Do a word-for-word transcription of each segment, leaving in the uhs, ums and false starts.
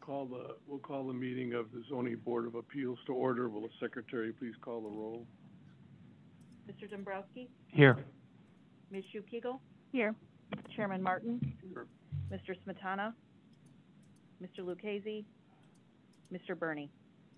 call the, we'll call the meeting of the Zoning Board of Appeals to order. Will the secretary please call the roll? Mister Dombrowski? Here. Miz Schukiegel? Here. Chairman Martin? Here. Mister Smetana? Mister Lucchese? Mister Burney?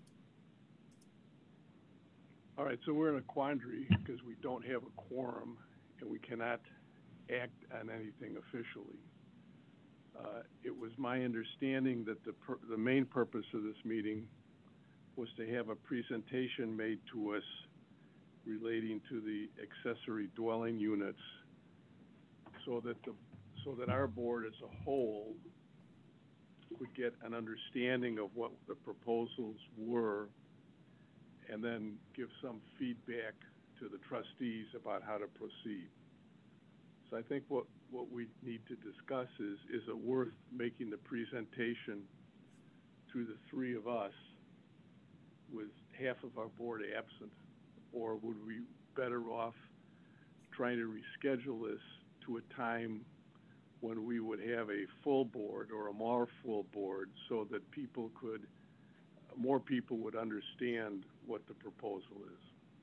All right, so we're in a quandary because we don't have a quorum and we cannot act on anything officially. Uh, it was my understanding that the, per the main purpose of this meeting was to have a presentation made to us relating to the accessory dwelling units so that the, so that our board as a whole would get an understanding of what the proposals were and then give some feedback to the trustees about how to proceed. So I think what, what we need to discuss is, is it worth making the presentation through the three of us with half of our board absent, or would we better off trying to reschedule this to a time when we would have a full board or a more full board so that people could, more people would understand what the proposal is?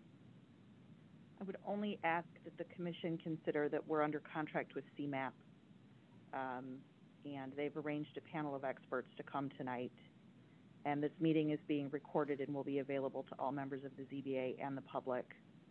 I would only ask that the commission consider that we're under contract with C MAP, um, and they've arranged a panel of experts to come tonight. And this meeting is being recorded and will be available to all members of the Z B A and the public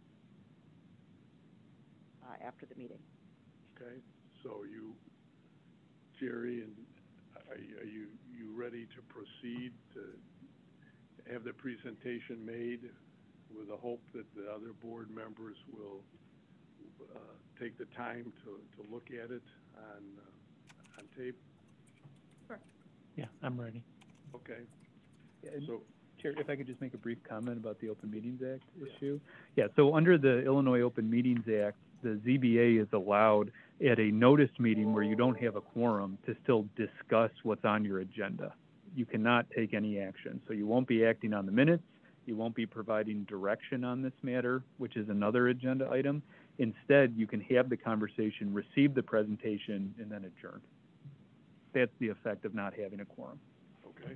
uh, after the meeting. Okay, so you, Jerry, and are you, are you, you ready to proceed to have the presentation made with the hope that the other board members will uh, take the time to, to look at it on, uh, on tape? Sure. Yeah, I'm ready. Okay. Yeah, So, Chair, if I could just make a brief comment about the Open Meetings Act issue. Yeah, so under the Illinois Open Meetings Act, the Z B A is allowed at a noticed meeting where you don't have a quorum to still discuss what's on your agenda. You cannot take any action. So you won't be acting on the minutes. You won't be providing direction on this matter, which is another agenda item. Instead, you can have the conversation, receive the presentation, and then adjourn. That's the effect of not having a quorum. okay.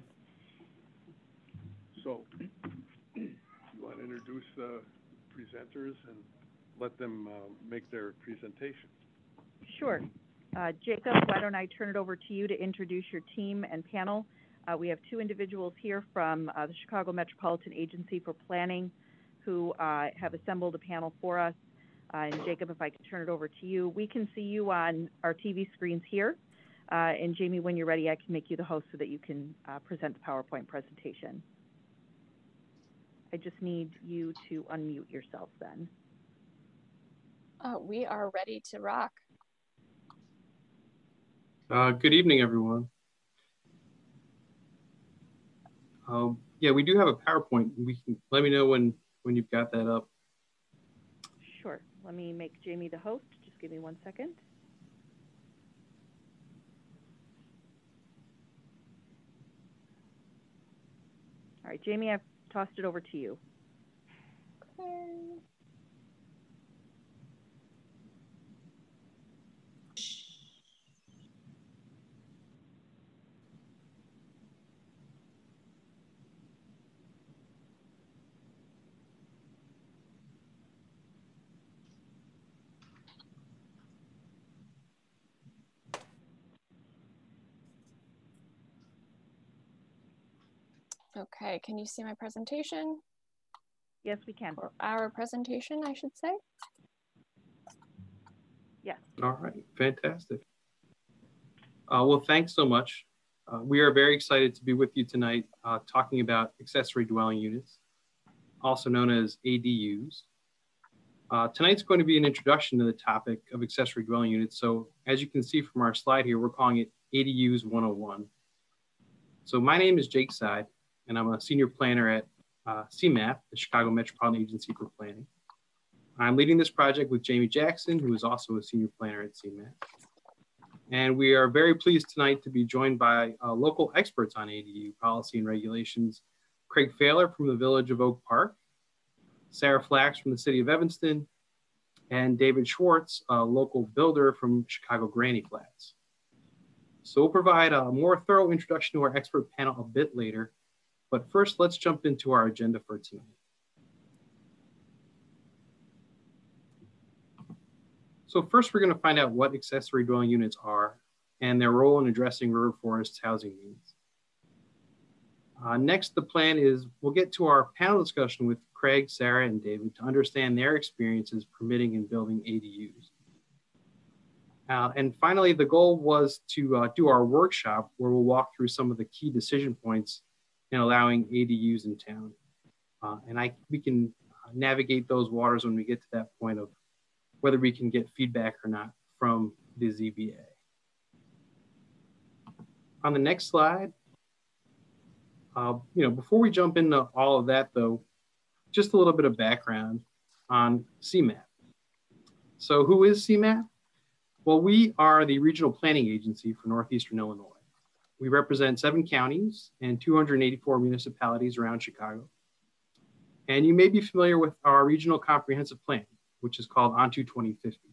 So, you want to introduce the presenters and let them uh, make their presentation? Sure. Uh, Jacob, why don't I turn it over to you to introduce your team and panel. Uh, we have two individuals here from uh, the Chicago Metropolitan Agency for Planning who uh, have assembled a panel for us. Uh, and Jacob, if I could turn it over to you. We can see you on our T V screens here. Uh, and Jamie, when you're ready, I can make you the host so that you can uh, present the PowerPoint presentation. I just need you to unmute yourself then. Uh, we are ready to rock. Uh, good evening, everyone. Um, yeah, we do have a PowerPoint. We can let me know when when you've got that up. Sure. Let me make Jamie the host. Just give me one second. All right, Jamie, I've tossed it over to you. Okay. Okay, can you see my presentation? Yes, we can. Or our presentation, I should say. Yes. All right, fantastic. Uh, well, thanks so much. Uh, we are very excited to be with you tonight uh, talking about accessory dwelling units, also known as A D Us. Uh, tonight's going to be an introduction to the topic of accessory dwelling units. So as you can see from our slide here, we're calling it A D Us one oh one. So my name is Jake Side, and I'm a senior planner at uh, C MAP, the Chicago Metropolitan Agency for Planning. I'm leading this project with Jamie Jackson, who is also a senior planner at C MAP. And we are very pleased tonight to be joined by uh, local experts on A D U policy and regulations, Craig Failer from the Village of Oak Park, Sarah Flax from the City of Evanston, and David Schwartz, a local builder from Chicago Granny Flats. So we'll provide a more thorough introduction to our expert panel a bit later, but first let's jump into our agenda for tonight. So first we're going to find out what accessory dwelling units are and their role in addressing River Forest's housing needs. Uh, next, the plan is we'll get to our panel discussion with Craig, Sarah, and David to understand their experiences permitting and building A D Us. Uh, and finally, the goal was to uh, do our workshop where we'll walk through some of the key decision points in allowing A D Us in town. Uh, and I, we can navigate those waters when we get to that point of whether we can get feedback or not from the Z B A. On the next slide, uh, you know, before we jump into all of that though, just a little bit of background on C MAP. So who is C MAP? Well, we are the regional planning agency for Northeastern Illinois. We represent seven counties and two hundred eighty-four municipalities around Chicago. And you may be familiar with our regional comprehensive plan, which is called O N T U twenty fifty.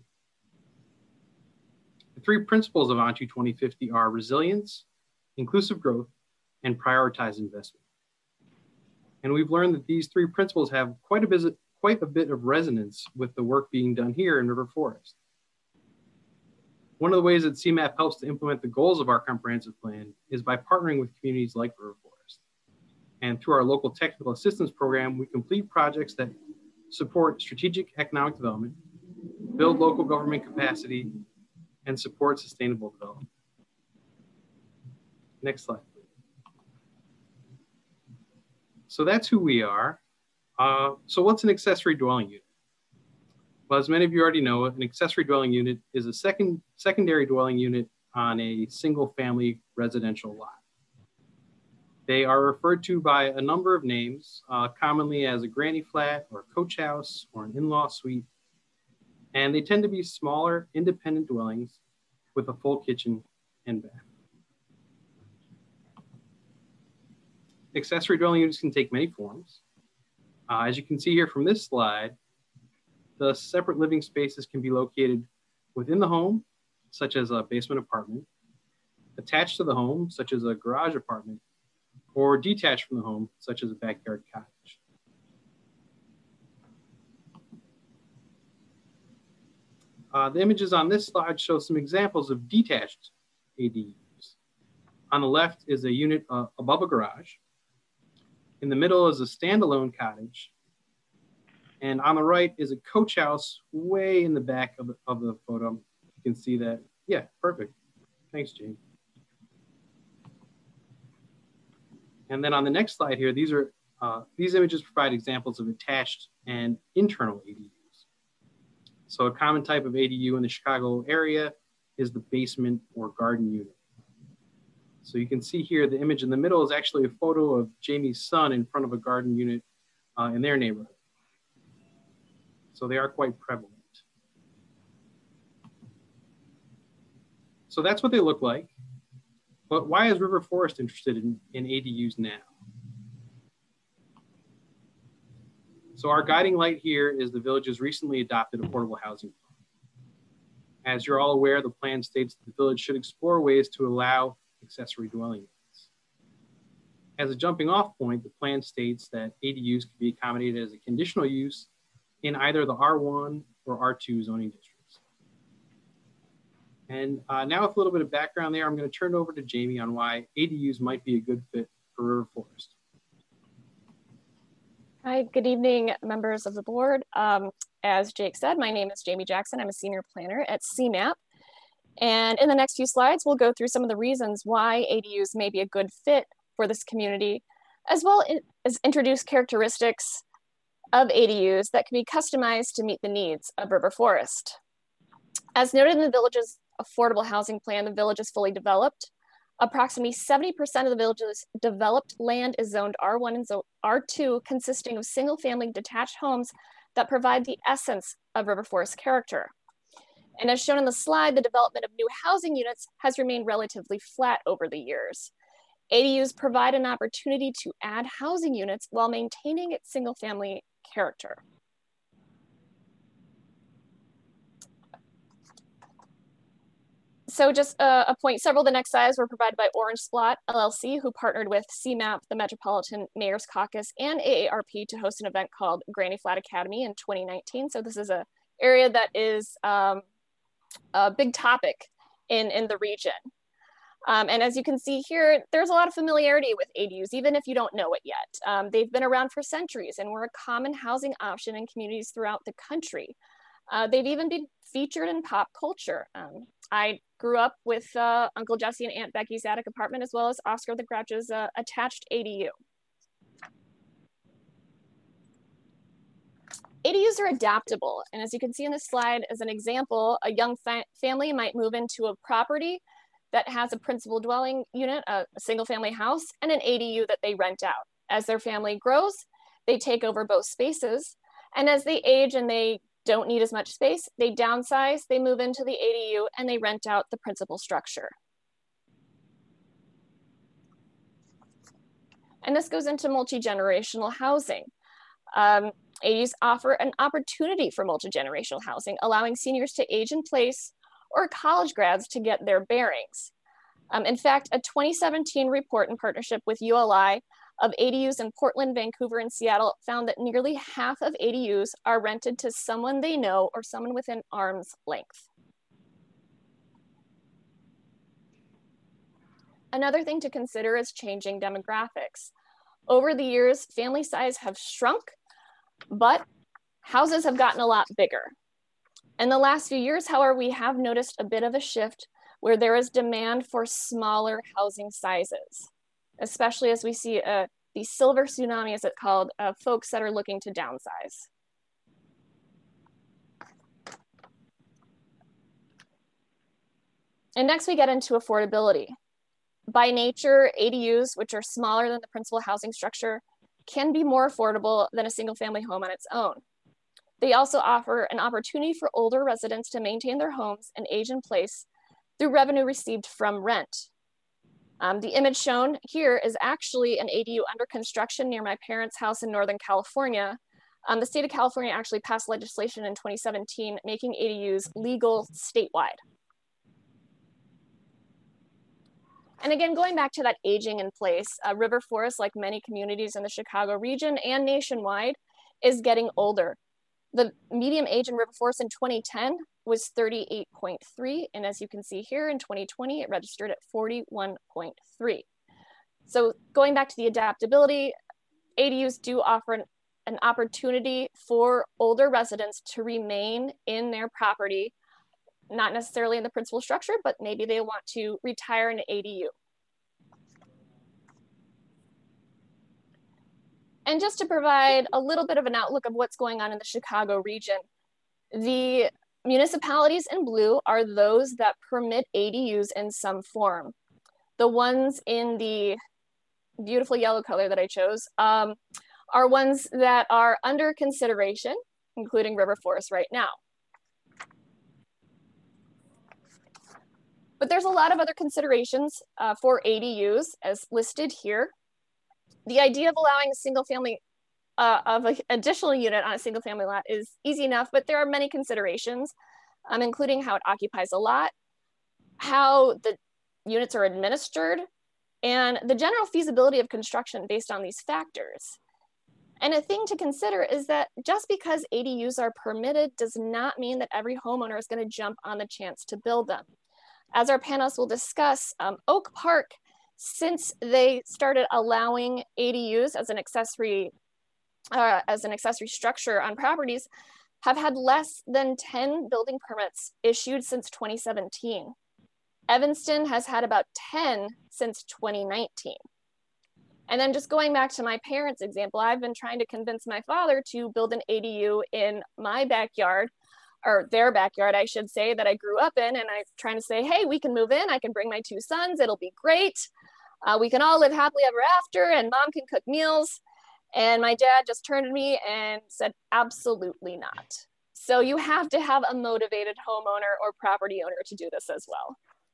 The three principles of O N T U twenty fifty are resilience, inclusive growth, and prioritize investment. And we've learned that these three principles have quite a bit, quite a bit of resonance with the work being done here in River Forest. One of the ways that C MAP helps to implement the goals of our comprehensive plan is by partnering with communities like River Forest. And through our local technical assistance program, we complete projects that support strategic economic development, build local government capacity, and support sustainable development. Next slide, please. So that's who we are. Uh, so what's an accessory dwelling unit? Well, as many of you already know, an accessory dwelling unit is a second, secondary dwelling unit on a single family residential lot. They are referred to by a number of names, uh, commonly as a granny flat or a coach house or an in-law suite. And they tend to be smaller, independent dwellings with a full kitchen and bath. Accessory dwelling units can take many forms. Uh, as you can see here from this slide, the separate living spaces can be located within the home, such as a basement apartment, attached to the home, such as a garage apartment, or detached from the home, such as a backyard cottage. Uh, the images on this slide show some examples of detached A D Us. On the left is a unit uh, above a garage. In the middle is a standalone cottage. And on the right is a coach house way in the back of the, of the photo. You can see that. Yeah, perfect. Thanks, Jane. And then on the next slide here, these are uh, these images provide examples of attached and internal A D Us. So a common type of A D U in the Chicago area is the basement or garden unit. So you can see here, the image in the middle is actually a photo of Jamie's son in front of a garden unit uh, in their neighborhood. So they are quite prevalent. So that's what they look like. But why is River Forest interested in, in A D Us now? So our guiding light here is the village's recently adopted affordable housing plan. As you're all aware, the plan states that the village should explore ways to allow accessory dwelling units. As a jumping off point, the plan states that A D Us can be accommodated as a conditional use in either the R one or R two zoning districts. And uh, now with a little bit of background there, I'm going to turn it over to Jamie on why A D Us might be a good fit for River Forest. Hi, good evening, members of the board. Um, as Jake said, my name is Jamie Jackson. I'm a senior planner at C MAP. And in the next few slides, we'll go through some of the reasons why A D Us may be a good fit for this community, as well as introduce characteristics of A D Us that can be customized to meet the needs of River Forest. As noted in the village's affordable housing plan, the village is fully developed. Approximately seventy percent of the village's developed land is zoned R one and R two, consisting of single-family detached homes that provide the essence of River Forest character. And as shown in the slide, the development of new housing units has remained relatively flat over the years. A D Us provide an opportunity to add housing units while maintaining its single-family character. So just uh, a point, several of the next slides were provided by Orange Splot L L C, who partnered with C MAP, the Metropolitan Mayor's Caucus, and A A R P to host an event called Granny Flat Academy in twenty nineteen. So this is an area that is um, a big topic in, in the region. Um, and as you can see here, there's a lot of familiarity with A D Us, even if you don't know it yet. Um, they've been around for centuries and were a common housing option in communities throughout the country. Uh, they've even been featured in pop culture. Um, I grew up with uh, Uncle Jesse and Aunt Becky's attic apartment, as well as Oscar the Grouch's uh, attached A D U. A D Us are adaptable. And as you can see in this slide, as an example, a young fa family might move into a property that has a principal dwelling unit, a, a single family house, and an A D U that they rent out. As their family grows, they take over both spaces. And as they age and they don't need as much space, they downsize, they move into the A D U, and they rent out the principal structure. And this goes into multi-generational housing. Um, A D Us offer an opportunity for multi-generational housing, allowing seniors to age in place or college grads to get their bearings. Um, in fact, a twenty seventeen report in partnership with U L I of A D Us in Portland, Vancouver, and Seattle found that nearly half of A D Us are rented to someone they know or someone within arm's length. Another thing to consider is changing demographics. Over the years, family size have shrunk, but houses have gotten a lot bigger. In the last few years, however, we have noticed a bit of a shift where there is demand for smaller housing sizes, especially as we see a, the silver tsunami, as it's called, of folks that are looking to downsize. And next we get into affordability. By nature, A D Us, which are smaller than the principal housing structure, can be more affordable than a single family home on its own. They also offer an opportunity for older residents to maintain their homes and age in place through revenue received from rent. Um, the image shown here is actually an A D U under construction near my parents' house in Northern California. Um, the state of California actually passed legislation in twenty seventeen making A D Us legal statewide. And again, going back to that aging in place, uh, River Forest, like many communities in the Chicago region and nationwide, is getting older. The median age in River Forest in twenty ten was thirty-eight point three, and as you can see here in twenty twenty, it registered at forty-one point three. So going back to the adaptability, A D Us do offer an, an opportunity for older residents to remain in their property, not necessarily in the principal structure, but maybe they want to retire in an A D U. And just to provide a little bit of an outlook of what's going on in the Chicago region, the municipalities in blue are those that permit A D Us in some form. The ones in the beautiful yellow color that I chose um, are ones that are under consideration, including River Forest right now. But there's a lot of other considerations uh, for A D Us as listed here. The idea of allowing a single family uh, of an additional unit on a single family lot is easy enough, but there are many considerations, um, including how it occupies a lot, how the units are administered, and the general feasibility of construction based on these factors. And a thing to consider is that just because A D Us are permitted does not mean that every homeowner is going to jump on the chance to build them. As our panelists will discuss, um, Oak Park, since they started allowing A D Us as an accessory, uh, as an accessory structure on properties, have had less than ten building permits issued since twenty seventeen. Evanston has had about ten since twenty nineteen. And then just going back to my parents' example, I've been trying to convince my father to build an A D U in my backyard, or their backyard, I should say, that I grew up in. And I'm trying to say, hey, we can move in. I can bring my two sons. It'll be great. Uh, we can all live happily ever after, and mom can cook meals. And my dad just turned to me and said, absolutely not. So you have to have a motivated homeowner or property owner to do this as well.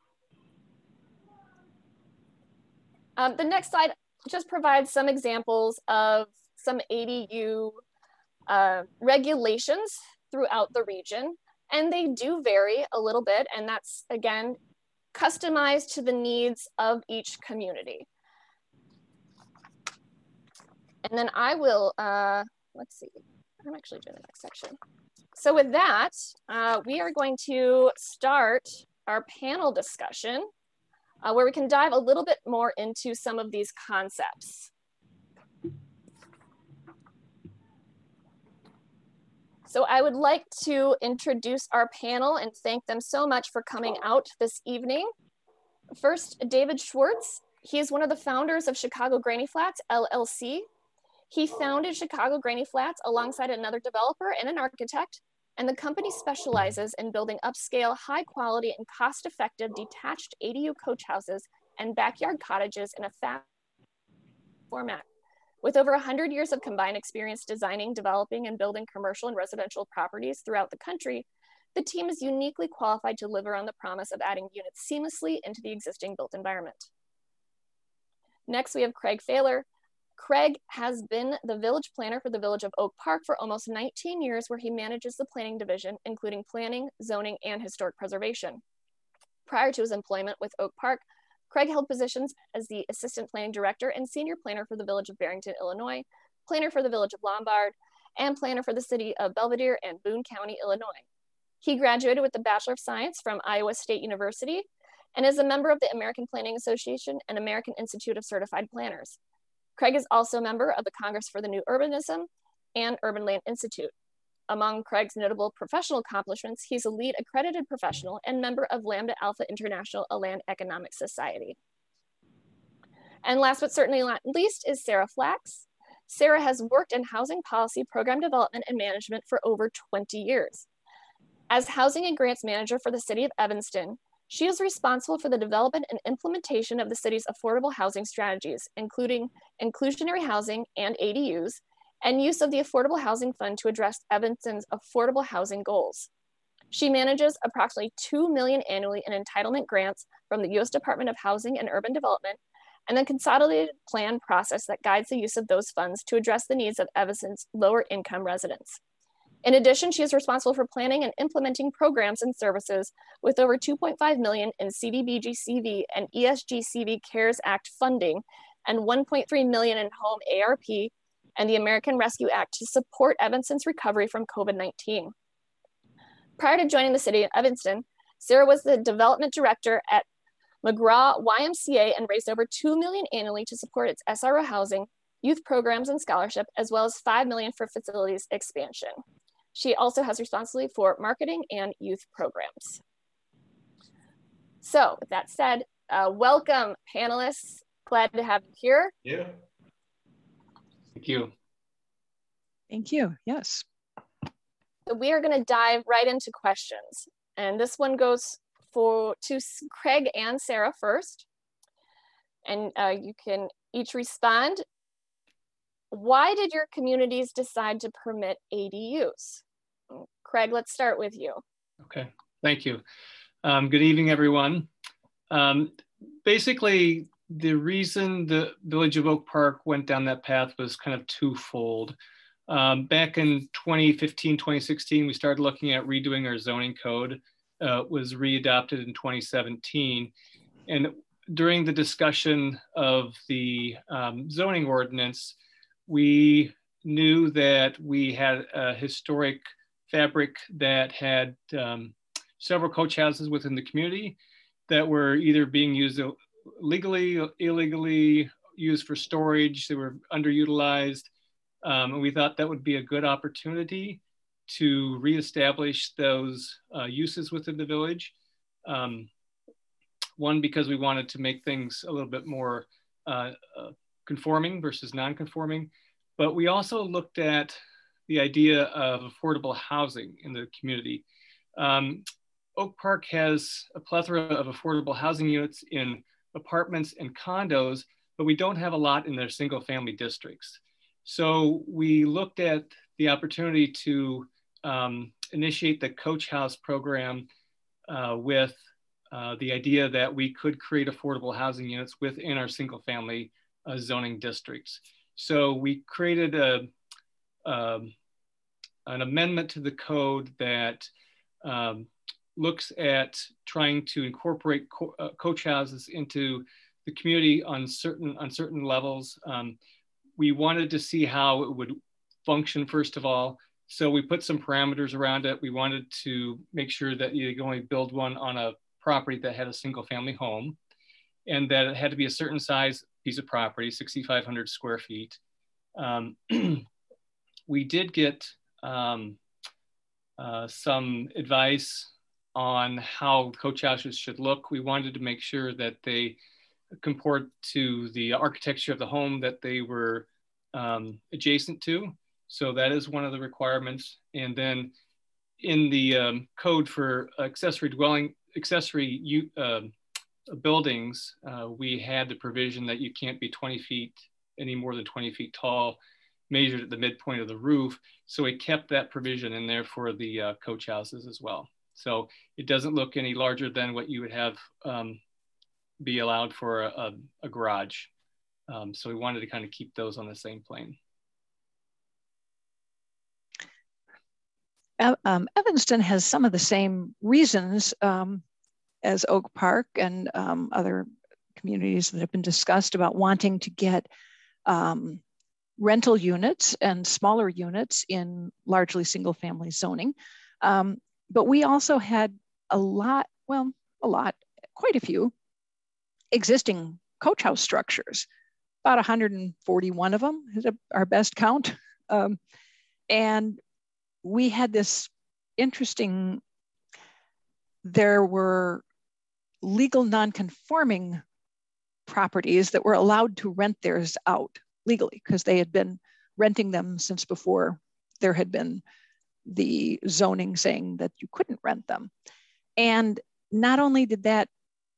Um, the next slide just provides some examples of some A D U uh, regulations throughout the region, and they do vary a little bit, and that's, again, customized to the needs of each community. And then I will, uh, let's see, I'm actually doing the next section. So with that, uh, we are going to start our panel discussion uh, where we can dive a little bit more into some of these concepts. So I would like to introduce our panel and thank them so much for coming out this evening. First, David Schwartz. He is one of the founders of Chicago Granny Flats, L L C. He founded Chicago Granny Flats alongside another developer and an architect, and the company specializes in building upscale, high quality, and cost-effective detached A D U coach houses and backyard cottages in a fast format. With over one hundred years of combined experience designing, developing, and building commercial and residential properties throughout the country, the team is uniquely qualified to deliver on the promise of adding units seamlessly into the existing built environment. Next, we have Craig Fahler. Craig has been the village planner for the Village of Oak Park for almost nineteen years, where he manages the planning division, including planning, zoning, and historic preservation. Prior to his employment with Oak Park, Craig held positions as the assistant planning director and senior planner for the Village of Barrington, Illinois, planner for the Village of Lombard, and planner for the city of Belvidere and Boone County, Illinois. He graduated with the Bachelor of Science from Iowa State University and is a member of the American Planning Association and American Institute of Certified Planners. Craig is also a member of the Congress for the New Urbanism and Urban Land Institute. Among Craig's notable professional accomplishments, he's a lead accredited professional and member of Lambda Alpha International, a land economic society. And last but certainly not least is Sarah Flax. Sarah has worked in housing policy, program development, and management for over twenty years. As housing and grants manager for the city of Evanston, she is responsible for the development and implementation of the city's affordable housing strategies, including inclusionary housing and A D Us, and use of the Affordable Housing Fund to address Evanston's affordable housing goals. She manages approximately two million dollars annually in entitlement grants from the U S Department of Housing and Urban Development, and the consolidated plan process that guides the use of those funds to address the needs of Evanston's lower income residents. In addition, she is responsible for planning and implementing programs and services with over two point five million dollars in C D B G C V and E S G C V CARES Act funding and one point three million dollars in home A R P and the American Rescue Act to support Evanston's recovery from COVID nineteen. Prior to joining the city of Evanston, Sarah was the development director at McGraw Y M C A and raised over two million dollars annually to support its S R O housing, youth programs and scholarship, as well as five million dollars for facilities expansion. She also has responsibility for marketing and youth programs. So with that said, uh, welcome panelists. Glad to have you here. Yeah. Thank you. Thank you, yes. So we are gonna dive right into questions. And this one goes for to Craig and Sarah first. And uh, you can each respond. Why did your communities decide to permit A D Us? Craig, let's start with you. Okay, thank you. Um, good evening, everyone. Um, basically, the reason the Village of Oak Park went down that path was kind of twofold. Um, back in twenty fifteen, twenty sixteen, we started looking at redoing our zoning code. Uh, it was readopted in twenty seventeen. And during the discussion of the um, zoning ordinance, we knew that we had a historic fabric that had um, several coach houses within the community that were either being used legally, illegally, used for storage, they were underutilized. Um, and we thought that would be a good opportunity to reestablish those uh, uses within the village. Um, one, because we wanted to make things a little bit more uh, uh, conforming versus non-conforming, but we also looked at the idea of affordable housing in the community. Um, Oak Park has a plethora of affordable housing units in apartments and condos, but we don't have a lot in their single family districts. So we looked at the opportunity to um, initiate the Coach House program uh, with uh, the idea that we could create affordable housing units within our single family uh, zoning districts. So we created a, um, an amendment to the code that um, looks at trying to incorporate co uh, coach houses into the community on certain, on certain levels. Um, we wanted to see how it would function, first of all. So we put some parameters around it. We wanted to make sure that you could only build one on a property that had a single family home, and that it had to be a certain size piece of property, sixty-five hundred square feet. Um, we did get um, uh, some advice on how coach houses should look. We wanted to make sure that they comport to the architecture of the home that they were um, adjacent to. So that is one of the requirements. And then in the um, code for accessory dwelling, accessory uh, buildings, uh, we had the provision that you can't be twenty feet, any more than twenty feet tall, measured at the midpoint of the roof. So we kept that provision in there for the uh, coach houses as well. So it doesn't look any larger than what you would have um, be allowed for a, a, a garage. Um, so we wanted to kind of keep those on the same plane. Um, Evanston has some of the same reasons um, as Oak Park and um, other communities that have been discussed about wanting to get um, rental units and smaller units in largely single family zoning. Um, but we also had a lot, well, a lot, quite a few existing coach house structures, about one hundred forty-one of them is our best count. Um, and we had this interesting, there were legal non-conforming properties that were allowed to rent theirs out legally because they had been renting them since before there had been the zoning saying that you couldn't rent them. And not only did that,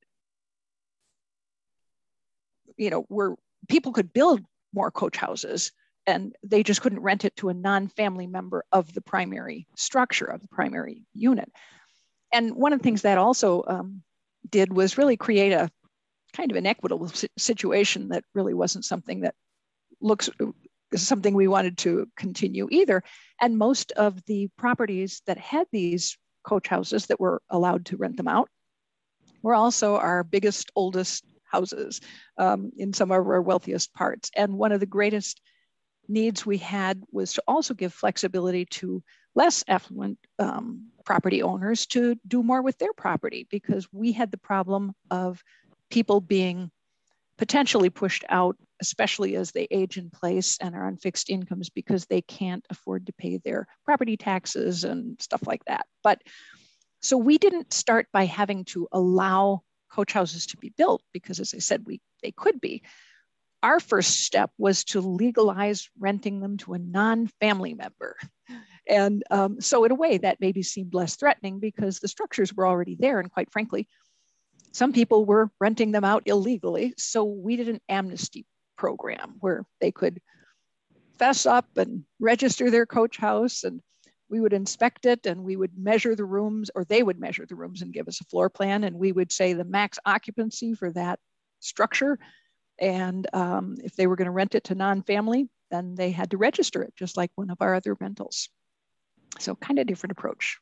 you know, where people could build more coach houses and they just couldn't rent it to a non-family member of the primary structure, of the primary unit. And one of the things that also um, did was really create a kind of an equitable situation that really wasn't something that looks something we wanted to continue either. And most of the properties that had these coach houses that were allowed to rent them out were also our biggest, oldest houses um, in some of our wealthiest parts. And one of the greatest needs we had was to also give flexibility to less affluent um, property owners to do more with their property, because we had the problem of people being potentially pushed out, especially as they age in place and are on fixed incomes because they can't afford to pay their property taxes and stuff like that. But so we didn't start by having to allow coach houses to be built because, as I said, we they could be. Our first step was to legalize renting them to a non-family member. And um, so in a way that maybe seemed less threatening because the structures were already there. And quite frankly, some people were renting them out illegally. So we did an amnesty program where they could fess up and register their coach house, and we would inspect it and we would measure the rooms, or they would measure the rooms and give us a floor plan. And we would say the max occupancy for that structure. And um, if they were going to rent it to non-family, then they had to register it just like one of our other rentals. So kind of different approach.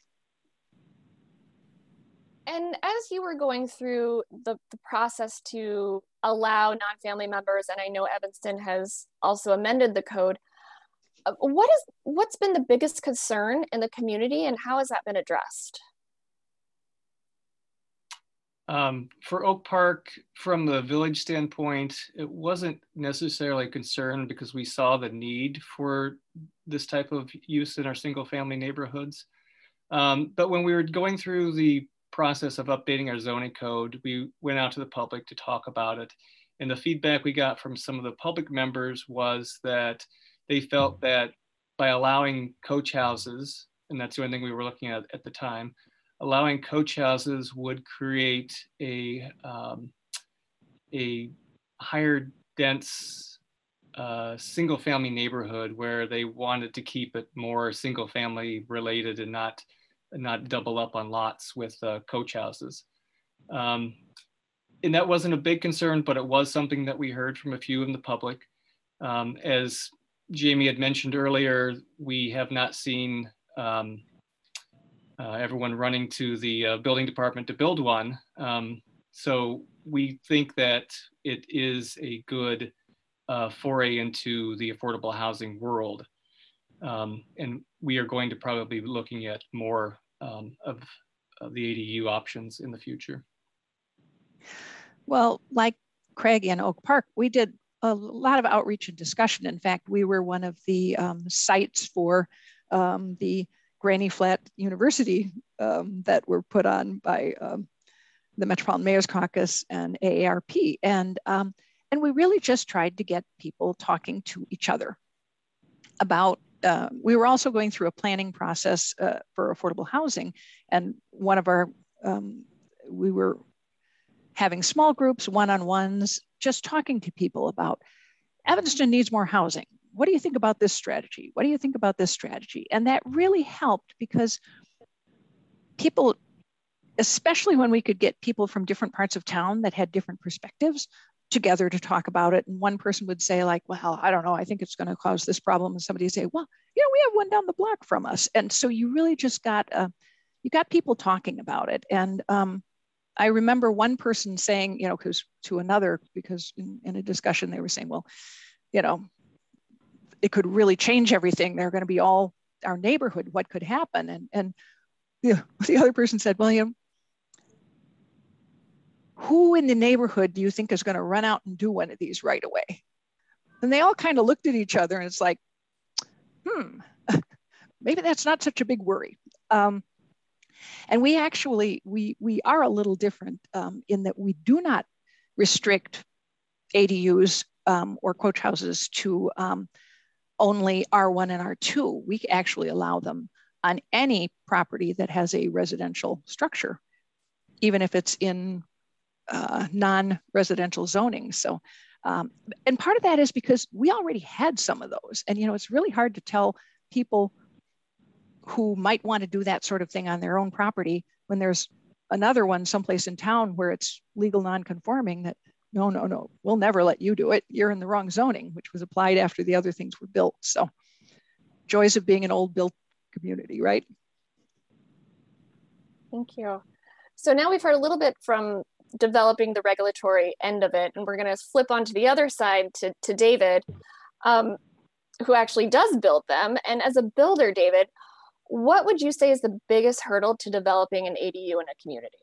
And as you were going through the, the process to allow non-family members, and I know Evanston has also amended the code, what is, what's been the biggest concern in the community and how has that been addressed? Um, for Oak Park, from the village standpoint, it wasn't necessarily a concern because we saw the need for this type of use in our single family neighborhoods. Um, but when we were going through the process of updating our zoning code, we went out to the public to talk about it. And the feedback we got from some of the public members was that they felt that by allowing coach houses, and that's the only thing we were looking at at the time, allowing coach houses would create a, um, a higher dense uh, single family neighborhood where they wanted to keep it more single family related and not, not double up on lots with uh, coach houses. Um, and that wasn't a big concern, but it was something that we heard from a few in the public. Um, as Jamie had mentioned earlier, we have not seen um, uh, everyone running to the uh, building department to build one. Um, so we think that it is a good uh, foray into the affordable housing world. Um, and we are going to probably be looking at more um, of, of the A D U options in the future. Well, like Craig and Oak Park, we did a lot of outreach and discussion. In fact, we were one of the um, sites for um, the Granny Flat University um, that were put on by um, the Metropolitan Mayor's Caucus and A A R P. And, um, and we really just tried to get people talking to each other about, uh, we were also going through a planning process uh, for affordable housing. And one of our, um, we were having small groups, one-on-ones, just talking to people about Evanston needs more housing. What do you think about this strategy? What do you think about this strategy? And that really helped because people, especially when we could get people from different parts of town that had different perspectives together to talk about it. And one person would say like, well, I don't know, I think it's going to cause this problem. And somebody would say, well, you know, we have one down the block from us. And so you really just got, uh, you got people talking about it. And um, I remember one person saying, you know, because to another, because in, in a discussion, they were saying, well, you know, it could really change everything. They're going to be all our neighborhood. What could happen? And, and the, the other person said, well, you know, who in the neighborhood do you think is going to run out and do one of these right away? And they all kind of looked at each other and it's like, hmm, maybe that's not such a big worry. Um, and we actually, we, we are a little different um, in that we do not restrict A D Us um, or coach houses to um, only R one and R two. We actually allow them on any property that has a residential structure, even if it's in uh, non-residential zoning. So, um, and part of that is because we already had some of those. And, you know, it's really hard to tell people who might want to do that sort of thing on their own property when there's another one someplace in town where it's legal non-conforming that, no, no, no, we'll never let you do it. You're in the wrong zoning, which was applied after the other things were built. So joys of being an old built community, right? Thank you. So now we've heard a little bit from developing the regulatory end of it, and we're going to flip onto the other side to, to David, um, who actually does build them. And as a builder, David, what would you say is the biggest hurdle to developing an A D U in a community?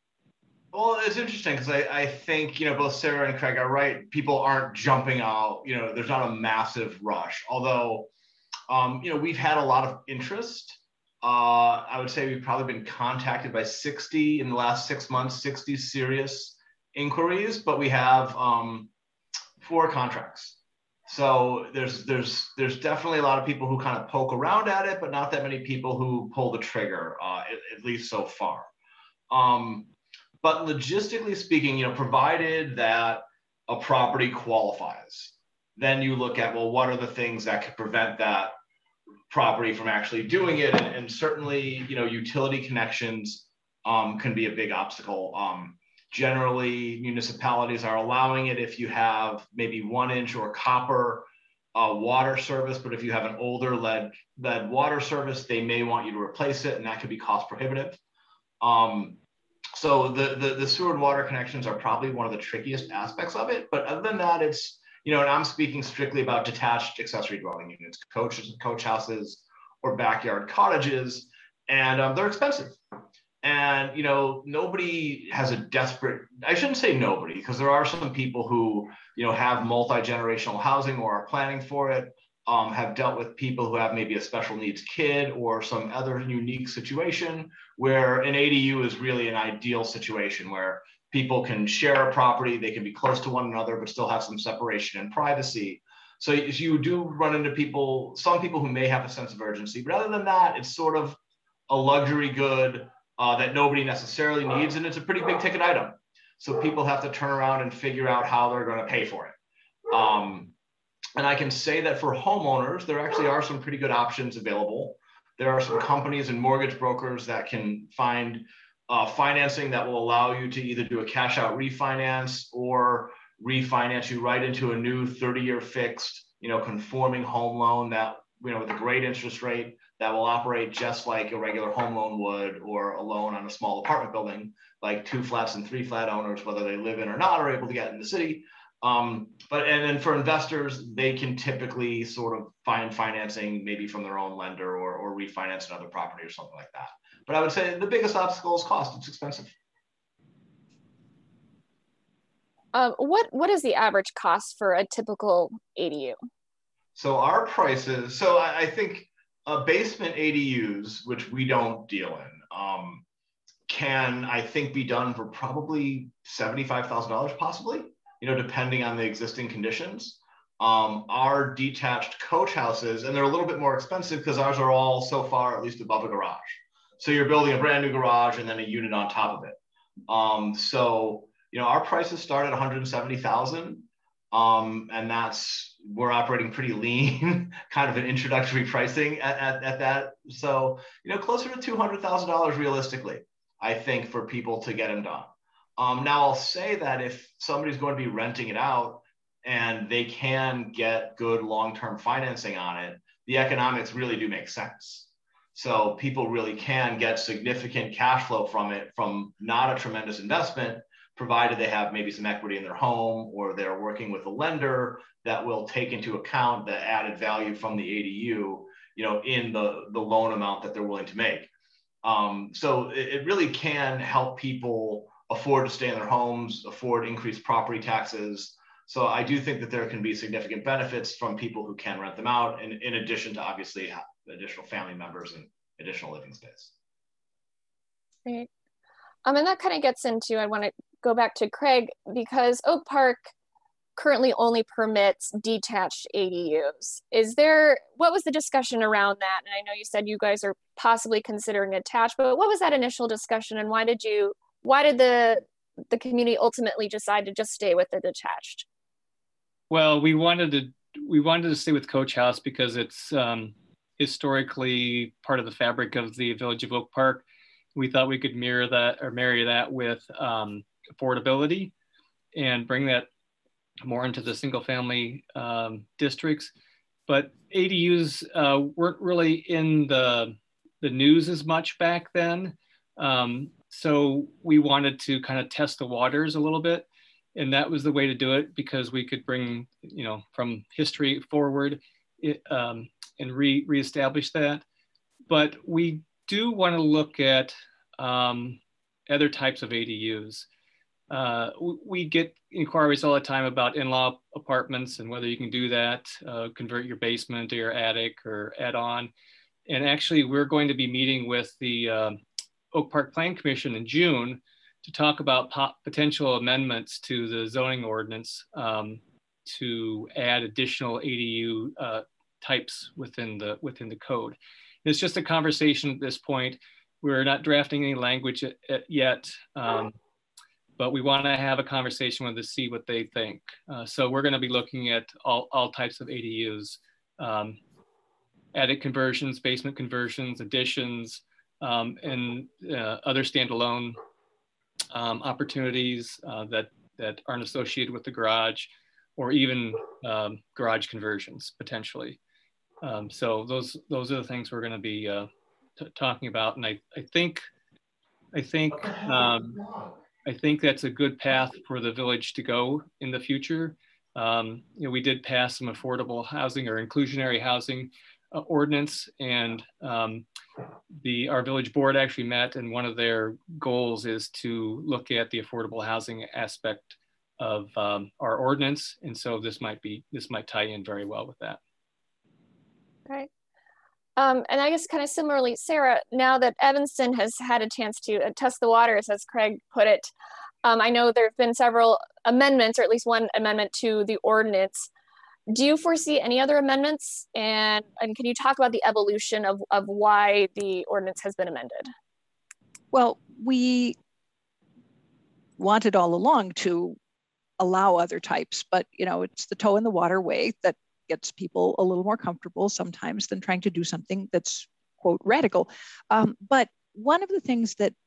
Well, it's interesting because I, I think, you know, both Sarah and Craig are right. People aren't jumping out, you know, there's not a massive rush. Although, um, you know, we've had a lot of interest. Uh, I would say we've probably been contacted by sixty in the last six months, sixty serious inquiries, but we have um, four contracts. So there's there's there's definitely a lot of people who kind of poke around at it, but not that many people who pull the trigger, uh, at, at least so far. Um, but logistically speaking, you know, provided that a property qualifies, then you look at, well, what are the things that could prevent that property from actually doing it? And, and certainly, you know, utility connections um, can be a big obstacle. Um, Generally, municipalities are allowing it if you have maybe one inch or copper uh, water service, but if you have an older lead, lead water service, they may want you to replace it, and that could be cost prohibitive. Um, so the, the, the sewer and water connections are probably one of the trickiest aspects of it. But other than that, it's, you know, and I'm speaking strictly about detached accessory dwelling units, coaches, coach houses, or backyard cottages, and um, they're expensive. And, you know, nobody has a desperate, I shouldn't say nobody, because there are some people who, you know, have multi-generational housing or are planning for it, um, have dealt with people who have maybe a special needs kid or some other unique situation where an A D U is really an ideal situation where people can share a property, they can be close to one another, but still have some separation and privacy. So you do run into people, some people who may have a sense of urgency, but other than that, it's sort of a luxury good Uh, that nobody necessarily needs, and it's a pretty big ticket item. So people have to turn around and figure out how they're going to pay for it. Um, and I can say that for homeowners, there actually are some pretty good options available. There are some companies and mortgage brokers that can find uh, financing that will allow you to either do a cash out refinance or refinance you right into a new thirty year fixed, you know, conforming home loan that you know, with a great interest rate that will operate just like a regular home loan would, or a loan on a small apartment building, like two flats and three flat owners, whether they live in or not, are able to get in the city. Um, but and then for investors, they can typically sort of find financing maybe from their own lender, or, or refinance another property or something like that. But I would say the biggest obstacle is cost. It's expensive. Um, what what is the average cost for a typical A D U? So our prices, so I, I think uh, basement A D Us, which we don't deal in, um, can, I think, be done for probably seventy-five thousand dollars possibly, you know, depending on the existing conditions. Um, our detached coach houses, and they're a little bit more expensive because ours are all so far at least above a garage. So you're building a brand new garage and then a unit on top of it. Um, so, you know, our prices start at one hundred seventy thousand. Um, and that's, we're operating pretty lean, kind of an introductory pricing at, at, at that. So, you know, closer to two hundred thousand dollars realistically, I think, for people to get them done. Um, now I'll say that if somebody's going to be renting it out and they can get good long-term financing on it, the economics really do make sense. So people really can get significant cash flow from it, from not a tremendous investment, provided they have maybe some equity in their home, or they're working with a lender that will take into account the added value from the A D U, you know, in the, the loan amount that they're willing to make. Um, so it, it really can help people afford to stay in their homes, afford increased property taxes. So I do think that there can be significant benefits from people who can rent them out, in, in addition to obviously additional family members and additional living space. Great. Um, and that kind of gets into, I want to go back to Craig, because Oak Park currently only permits detached A D Us. Is there, what was the discussion around that? And I know you said you guys are possibly considering attached, but what was that initial discussion, and why did you, why did the, the community ultimately decide to just stay with the detached? Well, we wanted to, we wanted to stay with Coach House because it's um, historically part of the fabric of the Village of Oak Park. We thought we could mirror that, or marry that with um, affordability, and bring that more into the single family um, districts. But A D Us uh, weren't really in the, the news as much back then. Um, so we wanted to kind of test the waters a little bit. And that was the way to do it, because we could bring, you know, from history forward it, um, and re reestablish that. But we do want to look at um, other types of A D Us. Uh, we get inquiries all the time about in-law apartments and whether you can do that, uh, convert your basement to your attic or add on. And actually, we're going to be meeting with the uh, Oak Park Plan Commission in June to talk about potential amendments to the zoning ordinance um, to add additional A D U uh, types within the within the code. It's just a conversation at this point. We're not drafting any language yet, um, but we want to have a conversation with them to see what they think. Uh, so we're going to be looking at all, all types of A D Us, um, attic conversions, basement conversions, additions, um, and uh, other standalone um, opportunities uh, that, that aren't associated with the garage, or even um, garage conversions potentially. Um, so those those are the things we're going to be uh, t talking about, and I I think I think um, I think that's a good path for the village to go in the future. Um, you know, we did pass some affordable housing or inclusionary housing uh, ordinance, and um, the our village board actually met, and one of their goals is to look at the affordable housing aspect of um, our ordinance, and so this might be this might tie in very well with that. Right. Um, and I guess kind of similarly, Sarah, now that Evanston has had a chance to uh, test the waters, as Craig put it, um, I know there have been several amendments, or at least one amendment to the ordinance. Do you foresee any other amendments? And, and can you talk about the evolution of, of why the ordinance has been amended? Well, we wanted all along to allow other types, but you know, it's the toe in the water way that gets people a little more comfortable sometimes than trying to do something that's, quote, radical. Um, but one of the things that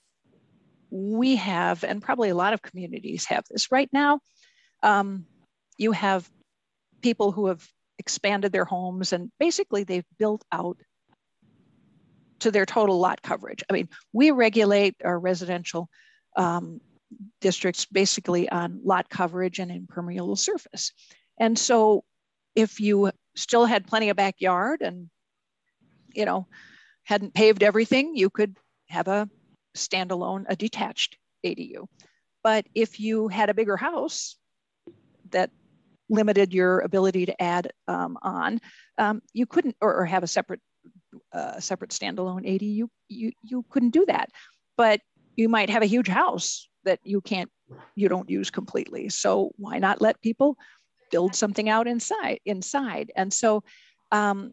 we have, and probably a lot of communities have this right now, um, you have people who have expanded their homes, and basically they've built out to their total lot coverage. I mean, we regulate our residential um, districts basically on lot coverage and impermeable surface. And so if you still had plenty of backyard and, you know, hadn't paved everything, you could have a standalone, a detached A D U. But if you had a bigger house that limited your ability to add um, on, um, you couldn't, or, or have a separate, uh, separate standalone A D U, you, you couldn't do that. But you might have a huge house that you can't, you don't use completely. So why not let people build something out inside, inside? And so um,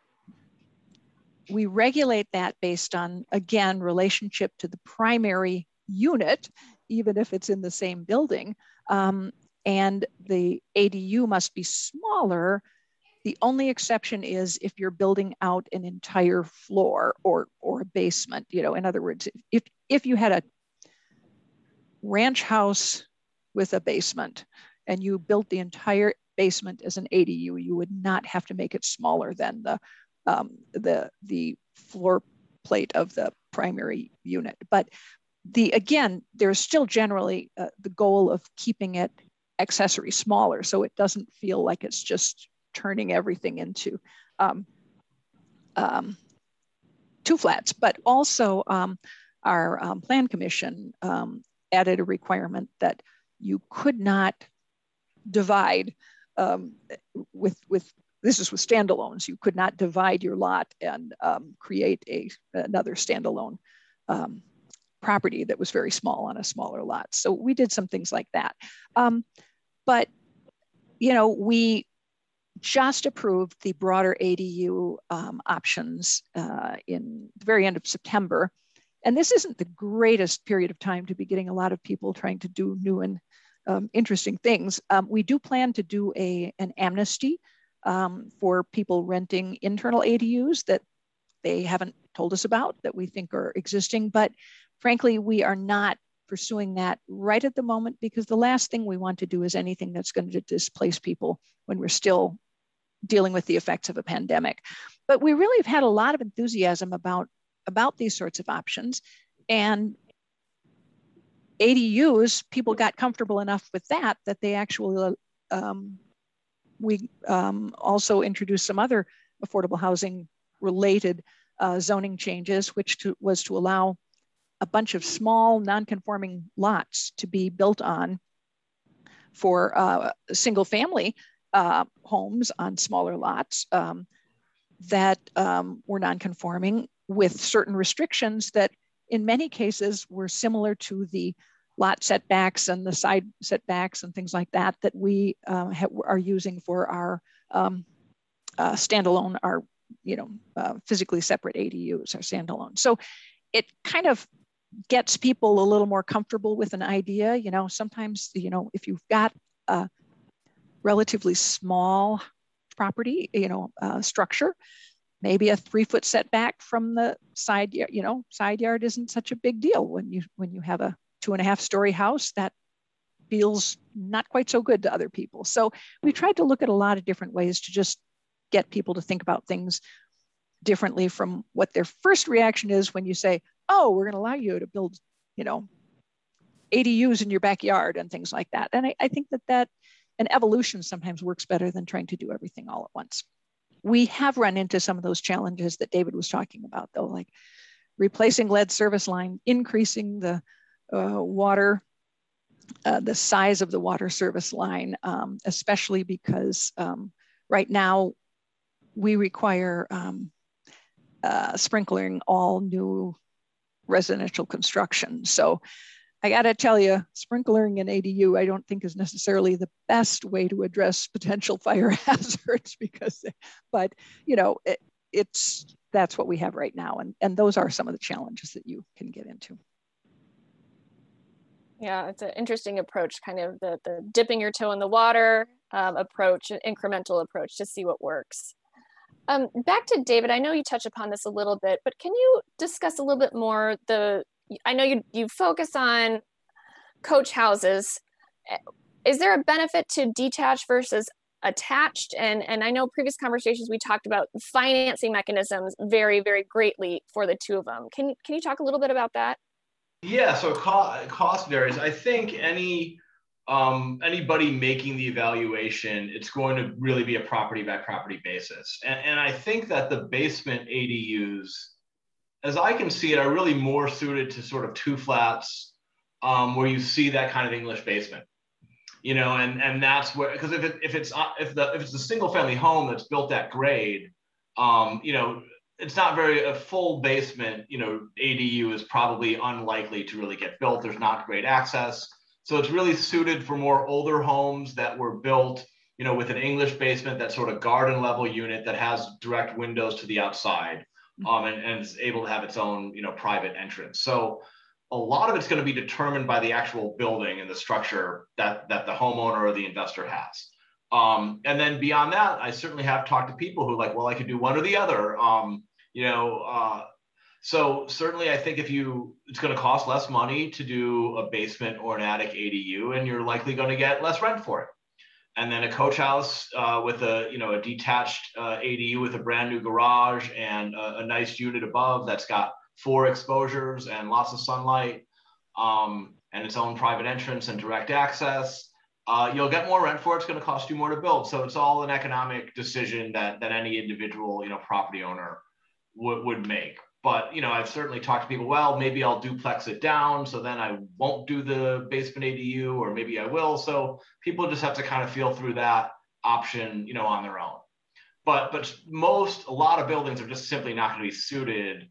we regulate that based on, again, relationship to the primary unit, even if it's in the same building. Um, and the A D U must be smaller. The only exception is if you're building out an entire floor or, or a basement. You know, in other words, if, if you had a ranch house with a basement and you built the entire basement as an A D U, you would not have to make it smaller than the, um, the, the floor plate of the primary unit. But the, again, there's still generally uh, the goal of keeping it accessory smaller, so it doesn't feel like it's just turning everything into um, um, two flats. But also um, our um, plan commission um, added a requirement that you could not divide um, with, with, this is with standalones, you could not divide your lot and um, create a, another standalone um, property that was very small on a smaller lot. So we did some things like that. Um, but, you know, we just approved the broader A D U um, options uh, in the very end of September. And this isn't the greatest period of time to be getting a lot of people trying to do new and um, interesting things. Um, we do plan to do a, an amnesty um, for people renting internal A D Us that they haven't told us about, that we think are existing. But frankly, we are not pursuing that right at the moment, because the last thing we want to do is anything that's going to displace people when we're still dealing with the effects of a pandemic. But we really have had a lot of enthusiasm about, about these sorts of options. And A D Us, people got comfortable enough with that, that they actually, um, we um, also introduced some other affordable housing related uh, zoning changes, which to, was to allow a bunch of small non-conforming lots to be built on for uh, single family uh, homes on smaller lots um, that um, were non-conforming, with certain restrictions that in many cases were similar to the lot setbacks and the side setbacks and things like that that we uh, ha- are using for our um, uh, standalone, our you know uh, physically separate A D Us, our standalone. So it kind of gets people a little more comfortable with an idea. You know, sometimes, you know, if you've got a relatively small property, you know, uh, structure, maybe a three foot setback from the side, you know, side yard isn't such a big deal. When you, when you have a two and a half story house, that feels not quite so good to other people. So we tried to look at a lot of different ways to just get people to think about things differently from what their first reaction is when you say, oh, we're going to allow you to build, you know, A D Us in your backyard and things like that. And I, I think that that an evolution sometimes works better than trying to do everything all at once. We have run into some of those challenges that David was talking about, though, like replacing lead service line, increasing the uh, water, uh, the size of the water service line, um, especially because um, right now we require um, uh, sprinkling all new residential construction. So I got to tell you, sprinklering an A D U, I don't think is necessarily the best way to address potential fire hazards, because, but you know, it, it's, that's what we have right now. And, and those are some of the challenges that you can get into. Yeah, it's an interesting approach, kind of the, the dipping your toe in the water um, approach, an incremental approach to see what works. Um, back to David, I know you touch upon this a little bit, but can you discuss a little bit more the, I know you, you focus on coach houses. Is there a benefit to detached versus attached? And, and I know previous conversations we talked about financing mechanisms very, very greatly for the two of them. Can, can you talk a little bit about that? Yeah, so cost, cost varies. I think any um, anybody making the evaluation, it's going to really be a property by property basis. And, and I think that the basement A D Us, as I can see it, are really more suited to sort of two flats um, where you see that kind of English basement. You know, and and that's where, because if it if it's if the if it's a single family home that's built at grade, um, you know, it's not very a full basement. You know, A D U is probably unlikely to really get built. There's not great access, so it's really suited for more older homes that were built, you know, with an English basement, that sort of garden level unit that has direct windows to the outside, um, and and is able to have its own, you know, private entrance. So a lot of it's going to be determined by the actual building and the structure that, that the homeowner or the investor has. Um, and then beyond that, I certainly have talked to people who are like, well, I could do one or the other. Um, you know, uh, so certainly I think if you, it's going to cost less money to do a basement or an attic A D U, and you're likely going to get less rent for it. And then a coach house uh, with a, you know, a detached uh, A D U with a brand new garage and a, a nice unit above that's got four exposures and lots of sunlight, um, and its own private entrance and direct access, uh, you'll get more rent for it. It's going to cost you more to build. So it's all an economic decision that, that any individual, you know, property owner would, would make. But, you know, I've certainly talked to people, well, maybe I'll duplex it down, so then I won't do the basement A D U, or maybe I will. So people just have to kind of feel through that option, you know, on their own. But, but most, a lot of buildings are just simply not going to be suited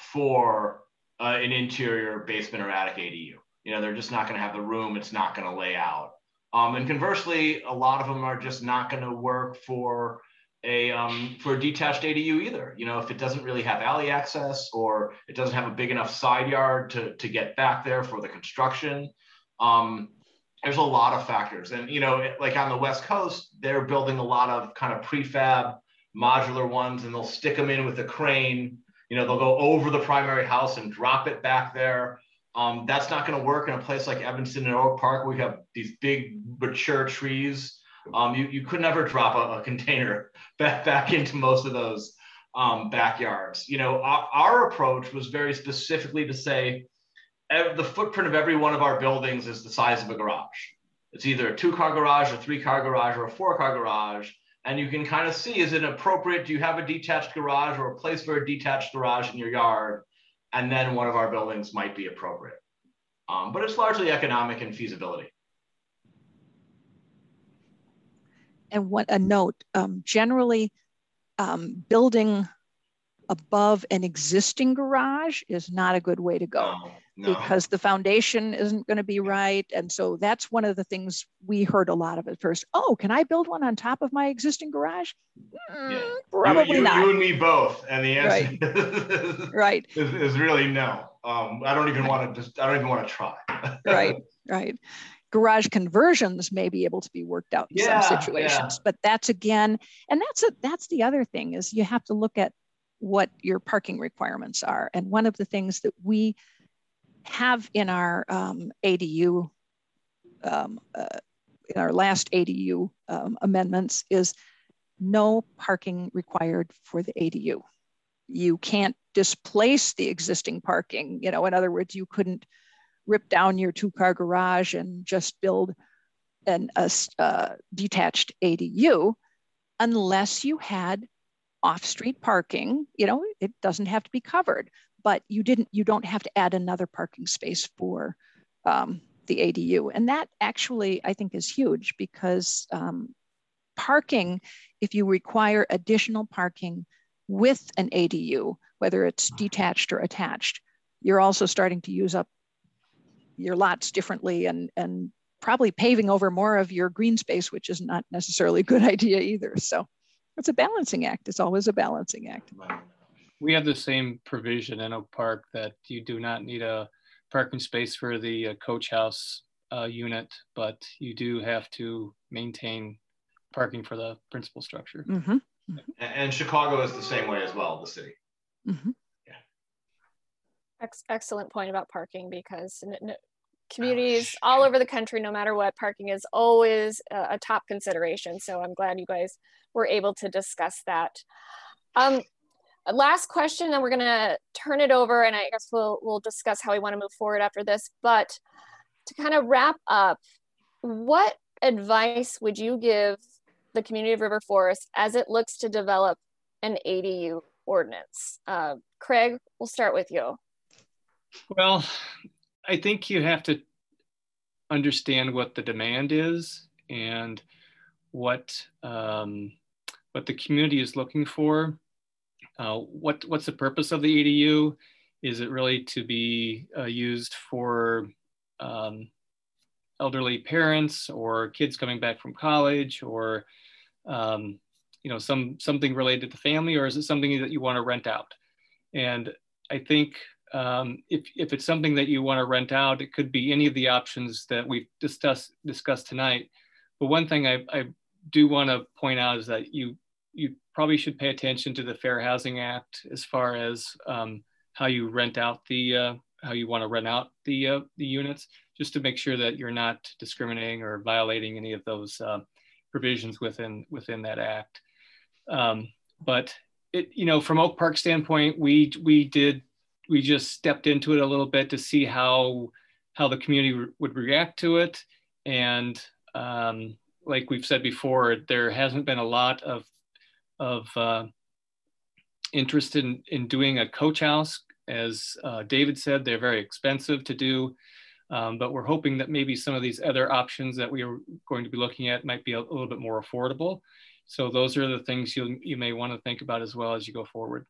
for uh, an interior basement or attic A D U. You know, they're just not going to have the room. It's not going to lay out. Um, and conversely, a lot of them are just not going to work for a um, for a detached A D U either. You know, if it doesn't really have alley access, or it doesn't have a big enough side yard to, to get back there for the construction. Um, there's a lot of factors. And, you know, like on the West Coast, they're building a lot of kind of prefab modular ones, and they'll stick them in with a crane. You know, they'll go over the primary house and drop it back there. Um, that's not going to work in a place like Evanston and Oak Park, where we have these big mature trees. Um, you, you could never drop a, a container back, back into most of those um, backyards. You know, our, our approach was very specifically to say ev- the footprint of every one of our buildings is the size of a garage. It's either a two-car garage, a three-car garage, or a four-car garage. And you can kind of see, is it appropriate? Do you have a detached garage or a place for a detached garage in your yard? And then one of our buildings might be appropriate. Um, but it's largely economic and feasibility. And what a note, um, generally um, building above an existing garage is not a good way to go. No, no. Because the foundation isn't going to be right. And so that's one of the things we heard a lot of at first. Oh, can I build one on top of my existing garage? Mm, Yeah. Probably you, you, not. You and me both. And the answer Right. is, right. is, is really no. Um, I don't even want to just, I don't even want to try. right, right. Garage conversions may be able to be worked out in yeah, some situations, yeah. but that's again, and that's a, that's the other thing is you have to look at what your parking requirements are. And one of the things that we have in our um, A D U, um, uh, in our last A D U um, amendments is no parking required for the A D U. You can't displace the existing parking. You know, in other words, you couldn't rip down your two-car garage and just build an a, uh, detached A D U unless you had off-street parking. You know, it doesn't have to be covered, but you didn't. You don't have to add another parking space for um, the A D U, and that actually I think is huge because um, parking, if you require additional parking with an A D U, whether it's detached or attached, you're also starting to use up your lots differently and, and probably paving over more of your green space, which is not necessarily a good idea either. So it's a balancing act. It's always a balancing act. We have the same provision in Oak Park that you do not need a parking space for the uh, coach house uh, unit, but you do have to maintain parking for the principal structure. Mm-hmm. And, and Chicago is the same way as well, the city. Mm-hmm. Ex excellent point about parking, because communities all over the country, no matter what, parking is always a, a top consideration. So I'm glad you guys were able to discuss that. Um, last question, and we're gonna turn it over, and I guess we'll, we'll discuss how we wanna move forward after this. But to kind of wrap up, what advice would you give the community of River Forest as it looks to develop an A D U ordinance? Uh, Craig, we'll start with you. Well, I think you have to understand what the demand is and what um, what the community is looking for. Uh, what what's the purpose of the A D U? Is it really to be uh, used for um, elderly parents or kids coming back from college, or um, you know, some something related to family, or is it something that you want to rent out? And I think um, if if it's something that you want to rent out, it could be any of the options that we've discussed discussed tonight. But one thing I, I do want to point out is that you you probably should pay attention to the Fair Housing Act as far as um, how you rent out the uh, how you want to rent out the uh, the units, just to make sure that you're not discriminating or violating any of those uh, provisions within within that act. Um, but it, you know, from Oak Park standpoint, we we did we just stepped into it a little bit to see how how the community re would react to it, and um, like we've said before, there hasn't been a lot of of uh, interest in in doing a coach house. As uh, David said, they're very expensive to do. Um, but we're hoping that maybe some of these other options that we are going to be looking at might be a, a little bit more affordable. So those are the things you you may want to think about as well as you go forward.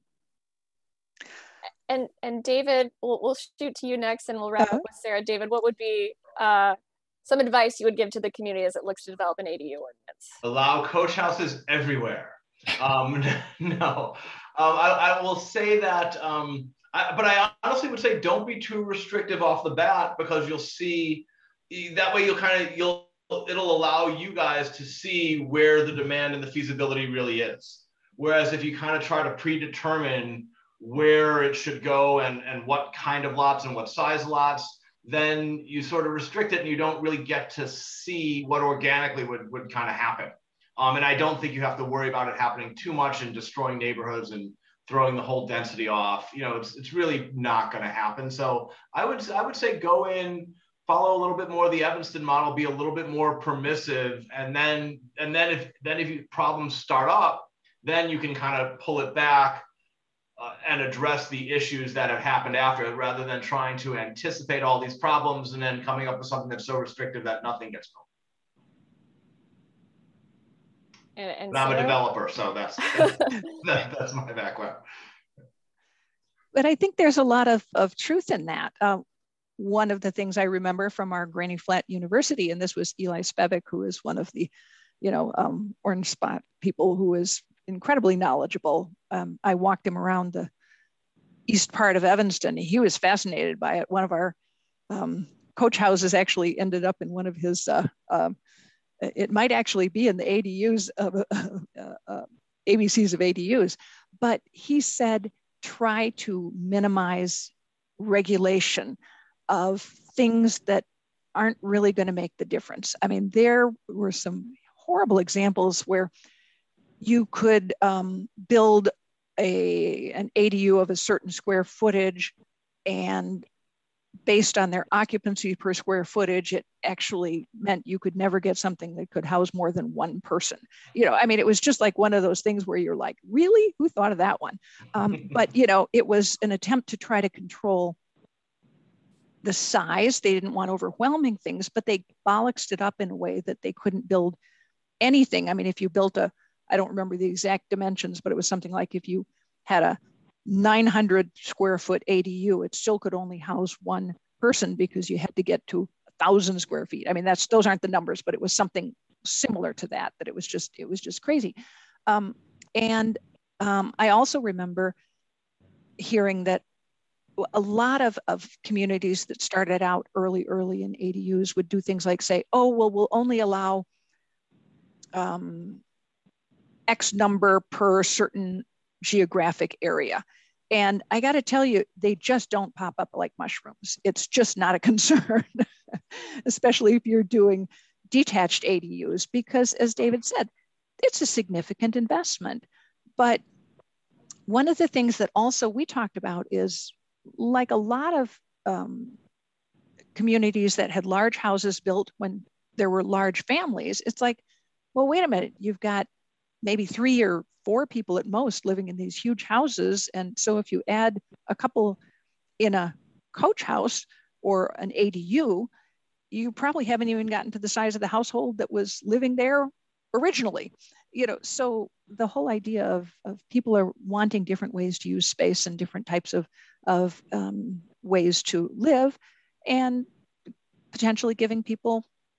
And and David, we'll, we'll shoot to you next, and we'll wrap uh-huh. up with Sarah. David, what would be uh, some advice you would give to the community as it looks to develop an A D U ordinance? Allow coach houses everywhere. Um, no, um, I, I will say that. Um, I, but I honestly would say don't be too restrictive off the bat, because you'll see that way you'll kind of you'll it'll allow you guys to see where the demand and the feasibility really is. Whereas if you kind of try to predetermine where it should go and and what kind of lots and what size lots, then you sort of restrict it and you don't really get to see what organically would would kind of happen. Um, and I don't think you have to worry about it happening too much and destroying neighborhoods and throwing the whole density off. You know, it's, it's really not going to happen. So I would, I would say go in, follow a little bit more of the Evanston model, be a little bit more permissive. And then, and then if, then if you, problems start up, then you can kind of pull it back uh, and address the issues that have happened after it, rather than trying to anticipate all these problems and then coming up with something that's so restrictive that nothing gets built. And, and but I'm a developer, so that's, that's, that, that's my background. But I think there's a lot of, of truth in that. Uh, one of the things I remember from our Granny Flat University, and this was Eli Spevik, who is one of the, you know, um, Orange Spot people who is incredibly knowledgeable. Um, I walked him around the east part of Evanston. He was fascinated by it. One of our um, coach houses actually ended up in one of his uh, uh, it might actually be in the A D Us of uh, uh, A B Cs of A D Us, but he said try to minimize regulation of things that aren't really going to make the difference. I mean, there were some horrible examples where you could um, build a an A D U of a certain square footage, and based on their occupancy per square footage, it actually meant you could never get something that could house more than one person. You know, I mean, it was just like one of those things where you're like, really? Who thought of that one? Um, but, you know, it was an attempt to try to control the size. They didn't want overwhelming things, but they bollocksed it up in a way that they couldn't build anything. I mean, if you built a, I don't remember the exact dimensions, but it was something like if you had a nine hundred square foot A D U, it still could only house one person because you had to get to a thousand square feet. I mean, that's, those aren't the numbers, but it was something similar to that, that it was just, it was just crazy. Um, and um, I also remember hearing that a lot of, of communities that started out early, early in A D Us would do things like say, oh, well, we'll only allow um, X number per certain geographic area. And I got to tell you, they just don't pop up like mushrooms. It's just not a concern, especially if you're doing detached A D Us, because as David said, it's a significant investment. But one of the things that also we talked about is, like a lot of um, communities that had large houses built when there were large families, it's like, well, wait a minute, you've got maybe three or four people at most living in these huge houses. And so if you add a couple in a coach house or an A D U, you probably haven't even gotten to the size of the household that was living there originally. You know, so the whole idea of, of people are wanting different ways to use space and different types of, of um, ways to live, and potentially giving people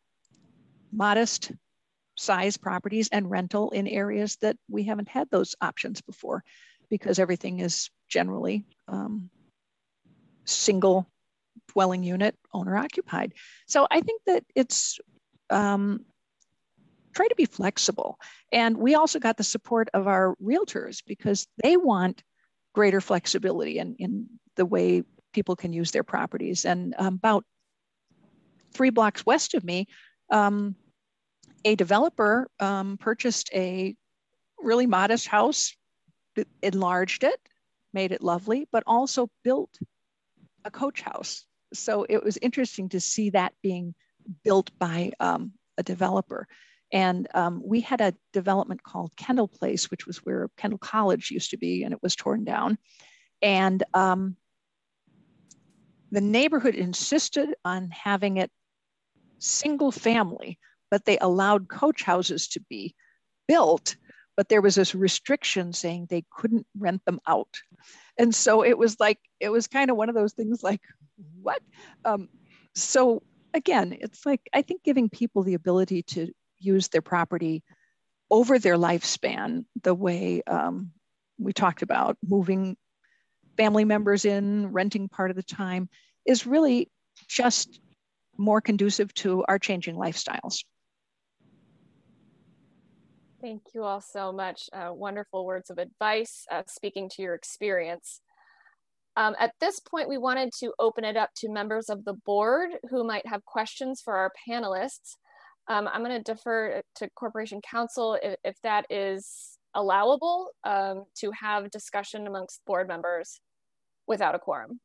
modest size properties and rental in areas that we haven't had those options before, because everything is generally um, single dwelling unit, owner occupied. So I think that it's um, try to be flexible. And we also got the support of our realtors, because they want greater flexibility in, in the way people can use their properties. And um, about three blocks west of me, um, a developer um, purchased a really modest house, enlarged it, made it lovely, but also built a coach house. So it was interesting to see that being built by um, a developer. And um, we had a development called Kendall Place, which was where Kendall College used to be, and it was torn down. And um, the neighborhood insisted on having it single family, but they allowed coach houses to be built, but there was this restriction saying they couldn't rent them out. And so it was like, it was kind of one of those things like, what? Um, so again, it's like, I think giving people the ability to use their property over their lifespan, the way um, we talked about, moving family members in, renting part of the time, is really just more conducive to our changing lifestyles. Thank you all so much. Uh, wonderful words of advice, uh, speaking to your experience. Um, at this point, we wanted to open it up to members of the board who might have questions for our panelists. Um, I'm going to defer to Corporation Counsel if, if that is allowable, um, to have discussion amongst board members without a quorum.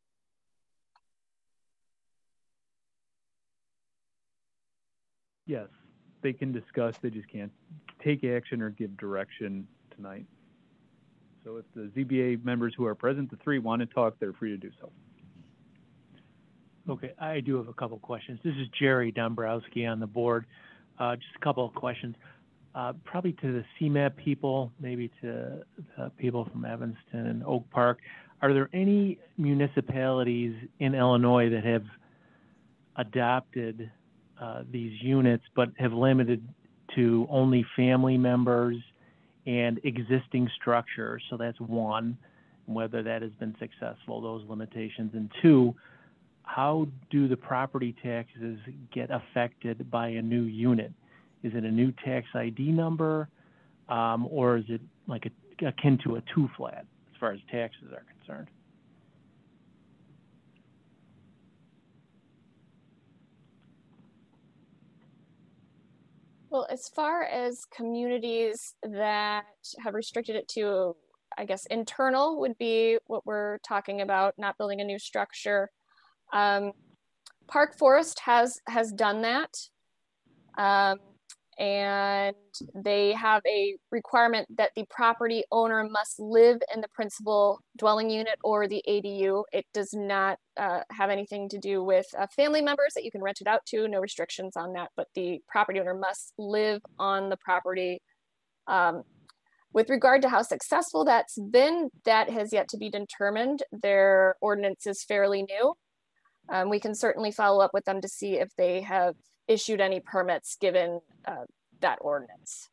Yes, they can discuss, they just can't take action or give direction tonight. So if the Z B A members who are present, the three, want to talk, they're free to do so. Okay, I do have a couple of questions. This is Jerry Dombrowski on the board. Uh, just a couple of questions, uh, probably to the C MAP people, maybe to the people from Evanston and Oak Park. Are there any municipalities in Illinois that have adopted uh, these units but have limited to only family members and existing structures? So that's one, whether that has been successful, those limitations. And two, how do the property taxes get affected by a new unit? Is it a new tax I D number, um, or is it like a, akin to a two flat as far as taxes are concerned? Well, as far as communities that have restricted it to, I guess, internal would be what we're talking about, not building a new structure. Um, Park Forest has has done that, um, and they have a requirement that the property owner must live in the principal dwelling unit or the A D U. It does not uh, have anything to do with uh, family members that you can rent it out to, no restrictions on that, but the property owner must live on the property. Um, with regard to how successful that's been, that has yet to be determined. Their ordinance is fairly new. Um, we can certainly follow up with them to see if they have issued any permits given uh, that ordinance.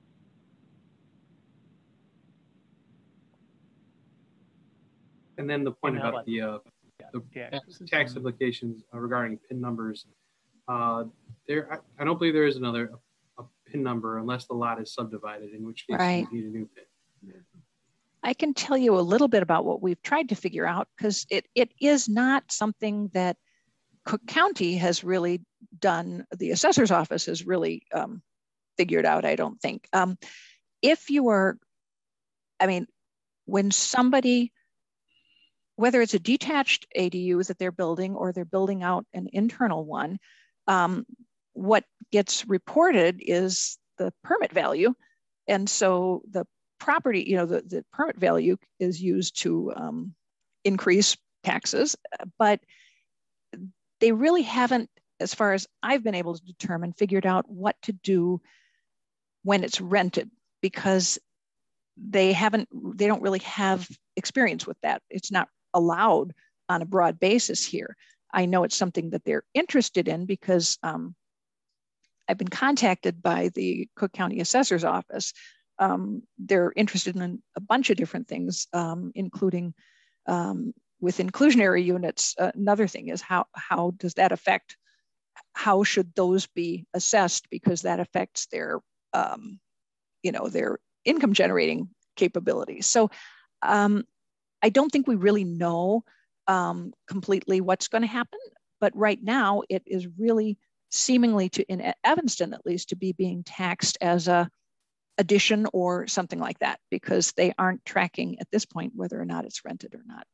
And then the point And about the, uh, the tax implications uh, regarding PIN numbers. Uh, there, I, I don't believe there is another a, a PIN number unless the lot is subdivided, in which case right. you need a new PIN. I can tell you a little bit about what we've tried to figure out, because it, it is not something that Cook County has really done, the assessor's office has really um, figured out, I don't think. Um, if you are, I mean, when somebody, whether it's a detached A D U that they're building or they're building out an internal one, um, what gets reported is the permit value. And so the property, you know, the, the permit value is used to um, increase taxes, but they really haven't, as far as I've been able to determine, figured out what to do when it's rented, because they haven't, they don't really have experience with that. It's not allowed on a broad basis here. I know it's something that they're interested in because um, I've been contacted by the Cook County Assessor's Office. Um, they're interested in a bunch of different things, um, including um, with inclusionary units. Uh, another thing is how, how does that affect, how should those be assessed? Because that affects their, um, you know, their income generating capabilities. So um, I don't think we really know um, completely what's going to happen, but right now it is really seemingly to, in Evanston at least, to be being taxed as a addition or something like that, because they aren't tracking at this point whether or not it's rented or not.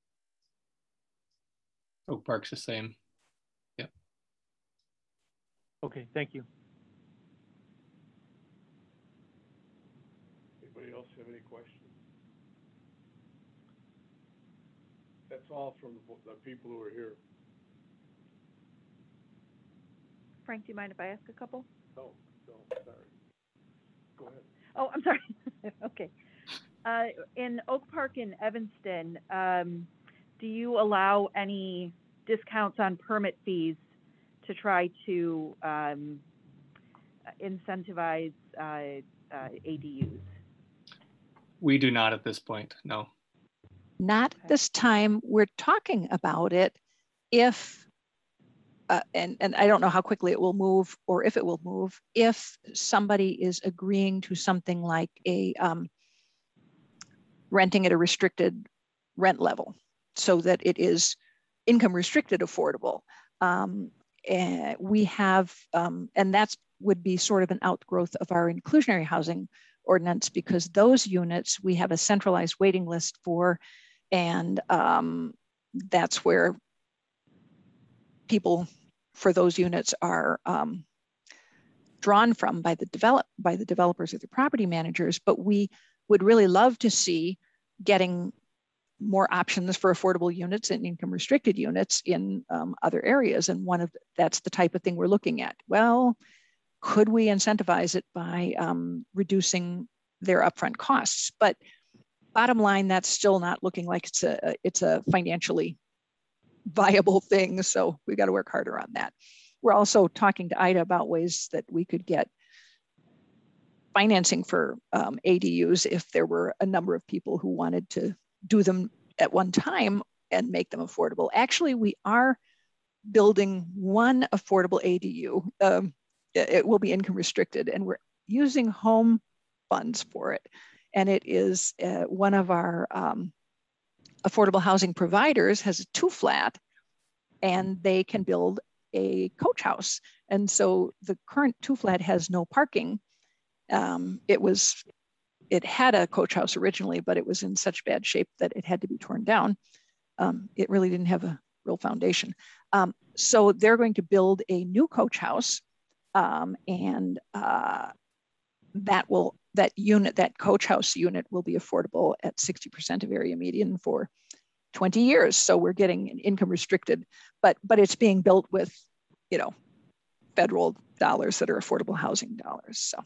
Oak Park's the same. Yep. Okay, thank you. Anybody else have any questions? That's all from the, the people who are here. Frank, do you mind if I ask a couple? No, no, sorry. Go ahead. Oh, I'm sorry. Okay. Uh, in Oak Park in Evanston, um, do you allow any discounts on permit fees to try to um, incentivize uh, uh, A D Us? We do not at this point, no. Not Okay. this time. We're talking about it if, uh, and, and I don't know how quickly it will move or if it will move, if somebody is agreeing to something like a um, renting at a restricted rent level so that it is income restricted affordable. Um, and we have, um, and that's would be sort of an outgrowth of our inclusionary housing ordinance, because those units we have a centralized waiting list for, and um, that's where people for those units are um, drawn from by the develop by the developers or the property managers. But we would really love to see getting more options for affordable units and income restricted units in um, other areas. And one of the, that's the type of thing we're looking at. Well, could we incentivize it by um, reducing their upfront costs? But bottom line, that's still not looking like it's a it's a financially viable thing. So we've got to work harder on that. We're also talking to Ida about ways that we could get financing for um, A D Us if there were a number of people who wanted to do them at one time and make them affordable. Actually, we are building one affordable A D U. Um, it will be income restricted, and we're using home funds for it. And it is uh, one of our um, affordable housing providers has a two flat, and they can build a coach house. And so the current two flat has no parking. Um, it was, it had a coach house originally, but it was in such bad shape that it had to be torn down. Um, it really didn't have a real foundation. Um, so they're going to build a new coach house, um, and uh, that will, that unit, that coach house unit will be affordable at sixty percent of area median for twenty years. So we're getting an income restricted, but, but it's being built with, you know, federal dollars that are affordable housing dollars, so.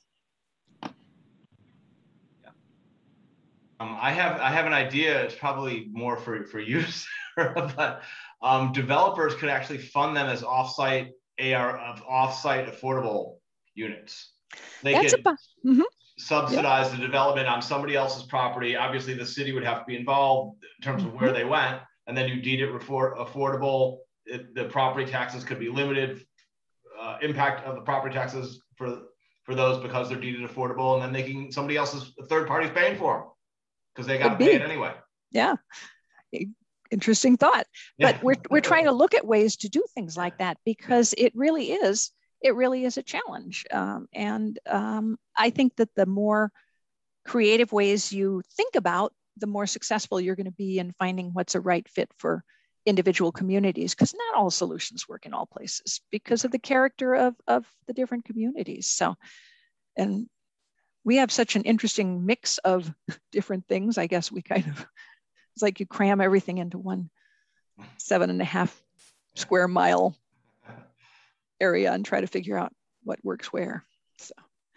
Um, I have I have an idea. It's probably more for for you, Sarah, but um, developers could actually fund them as offsite A R of offsite affordable units. They That's could about, mm-hmm. subsidize yeah. the development on somebody else's property. Obviously, the city would have to be involved in terms mm-hmm. of where they went, and then you deed it for affordable. It, the property taxes could be limited. Uh, impact of the property taxes for for those because they're deeded affordable, and then they can somebody else's third party's paying for them. because they got to Could pay be. it anyway. Yeah. Interesting thought. Yeah. But we're we're trying to look at ways to do things like that, because it really is it really is a challenge. Um, and um, I think that the more creative ways you think about, the more successful you're going to be in finding what's a right fit for individual communities, because not all solutions work in all places because of the character of, of the different communities. So, and we have such an interesting mix of different things. I guess we kind of, it's like you cram everything into one seven and a half square mile area and try to figure out what works where. So.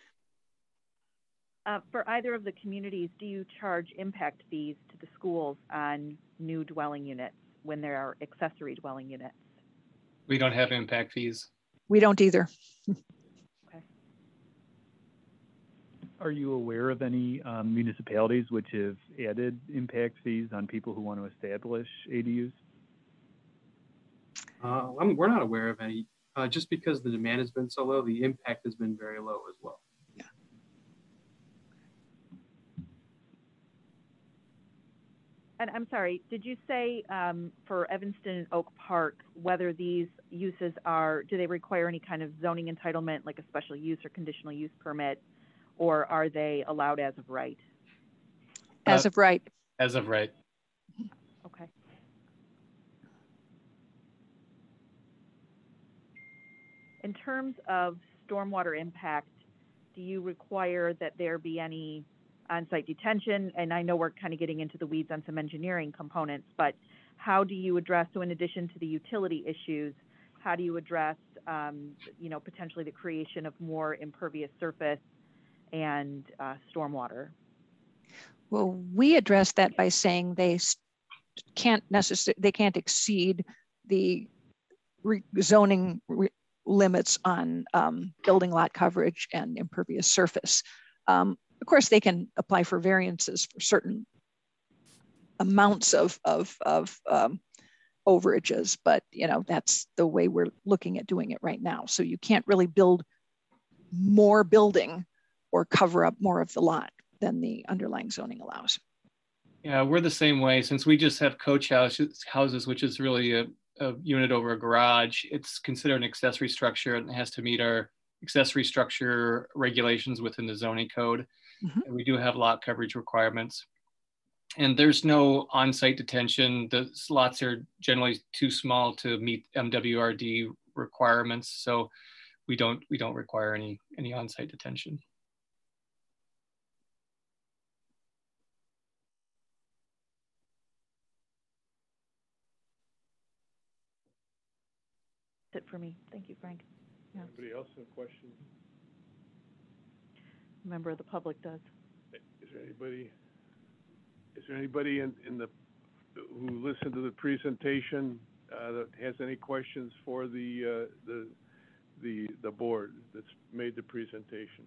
Uh, for either of the communities, do you charge impact fees to the schools on new dwelling units when there are accessory dwelling units? We don't have impact fees. We don't either. Okay. Are you aware of any um, municipalities which have added impact fees on people who want to establish A D Us? Uh, I'm, we're not aware of any. Uh, just because the demand has been so low, the impact has been very low as well. Yeah. And I'm sorry, did you say um, for Evanston and Oak Park, whether these uses are, do they require any kind of zoning entitlement, like a special use or conditional use permit, or are they allowed as of right? As Uh, of right. As of right. Okay. In terms of stormwater impact, do you require that there be any on-site detention? And I know we're kind of getting into the weeds on some engineering components, but how do you address, so in addition to the utility issues, how do you address, um, you know, potentially the creation of more impervious surface and uh, stormwater? Well, we address that by saying they can't necessarily, they can't exceed the re zoning re limits on um, building lot coverage and impervious surface. Um, of course, they can apply for variances for certain amounts of, of, of um, overages, but you know, that's the way we're looking at doing it right now. So you can't really build more building or cover up more of the lot than the underlying zoning allows. Yeah, we're the same way. Since we just have coach houses, houses which is really a, a unit over a garage, it's considered an accessory structure and it has to meet our accessory structure regulations within the zoning code. Mm-hmm. And we do have lot coverage requirements. And there's no on-site detention. The lots are generally too small to meet M W R D requirements. So we don't, we don't require any, any on-site detention. That's it for me. Thank you, Frank. Yeah. Anybody else have questions? A member of the public does. Is there anybody, is there anybody in, in the, who listened to the presentation uh, that has any questions for the, uh, the, the, the board that's made the presentation?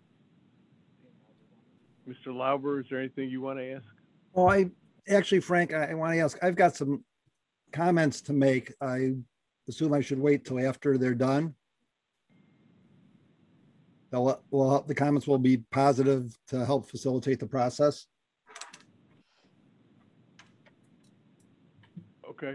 Mister Lauber, is there anything you want to ask? Well, I actually, Frank, I, I want to ask, I've got some comments to make. I assume I should wait till after they're done. They'll, well, the comments will be positive to help facilitate the process. Okay.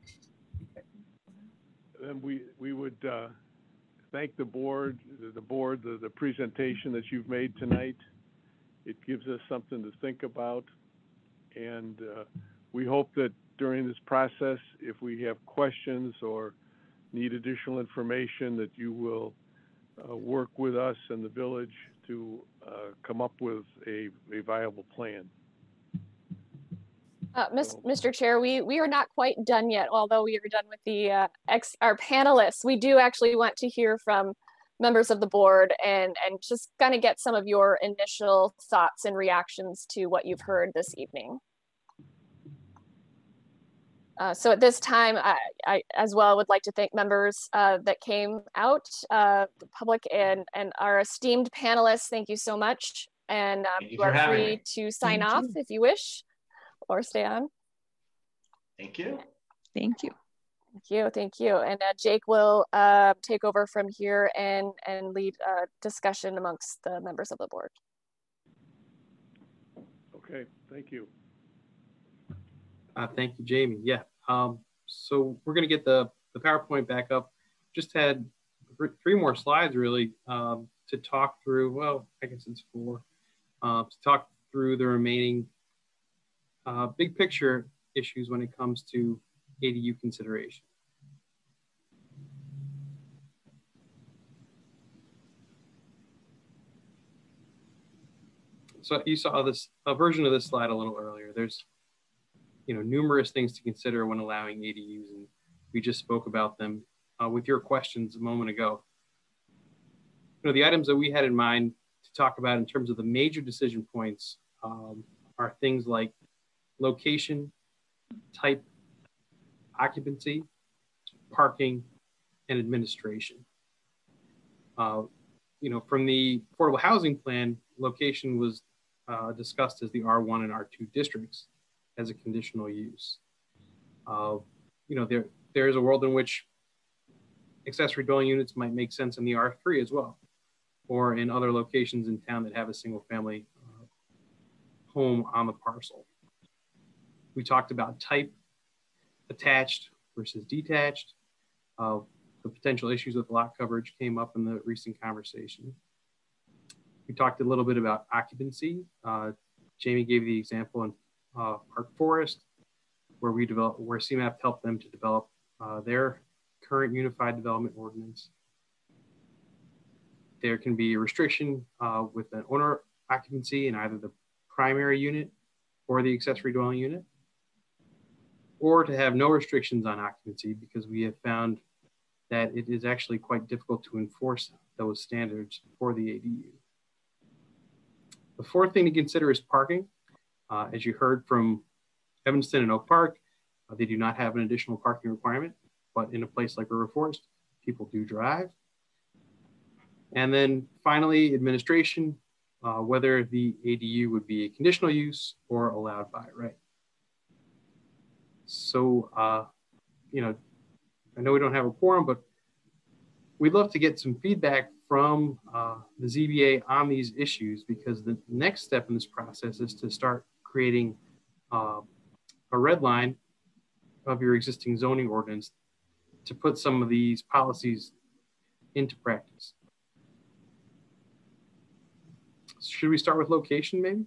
Then we, we would uh, thank the board, the board, the, the presentation that you've made tonight. It gives us something to think about. And uh, we hope that during this process, if we have questions or need additional information, that you will uh, work with us and the village to uh, come up with a, a viable plan. Uh, Mister Chair, we, we are not quite done yet, although we are done with the uh, ex, our panelists. We do actually want to hear from members of the board and, and just kind of get some of your initial thoughts and reactions to what you've heard this evening. Uh, so at this time, I, I as well would like to thank members uh, that came out, uh, the public and, and our esteemed panelists. Thank you so much. And um, you, you are free to sign thank off you. If you wish, or stay on. Thank you. Thank you. Thank you, thank you. And uh, Jake will uh, take over from here and, and lead a discussion amongst the members of the board. Okay, thank you. Uh, thank you, Jamie. Yeah. Um, so we're going to get the, the PowerPoint back up. Just had th three more slides really um, to talk through. Well, I guess it's four. Uh, to talk through the remaining uh, big picture issues when it comes to A D U consideration. So you saw this a version of this slide a little earlier. There's you know numerous things to consider when allowing A D Us, and we just spoke about them uh, with your questions a moment ago. You know, the items that we had in mind to talk about in terms of the major decision points um, are things like location, type, occupancy, parking, and administration. Uh, you know, from the affordable housing plan, location was uh, discussed as the R one and R two districts as a conditional use. Uh, you know, there there is a world in which accessory dwelling units might make sense in the R three as well, or in other locations in town that have a single family uh, home on the parcel. We talked about type, attached versus detached. Uh, the potential issues with lot coverage came up in the recent conversation. We talked a little bit about occupancy. Uh, Jamie gave the example in uh, Park Forest, where we developed, where C MAP helped them to develop uh, their current unified development ordinance. There can be a restriction uh, with an owner occupancy in either the primary unit or the accessory dwelling unit, or to have no restrictions on occupancy, because we have found that it is actually quite difficult to enforce those standards for the A D U. The fourth thing to consider is parking. Uh, as you heard from Evanston and Oak Park, uh, they do not have an additional parking requirement, but in a place like River Forest, people do drive. And then finally, administration, uh, whether the A D U would be a conditional use or allowed by right. So, uh, you know, I know we don't have a quorum, but we'd love to get some feedback from uh, the Z B A on these issues, because the next step in this process is to start creating uh, a red line of your existing zoning ordinance to put some of these policies into practice. Should we start with location maybe?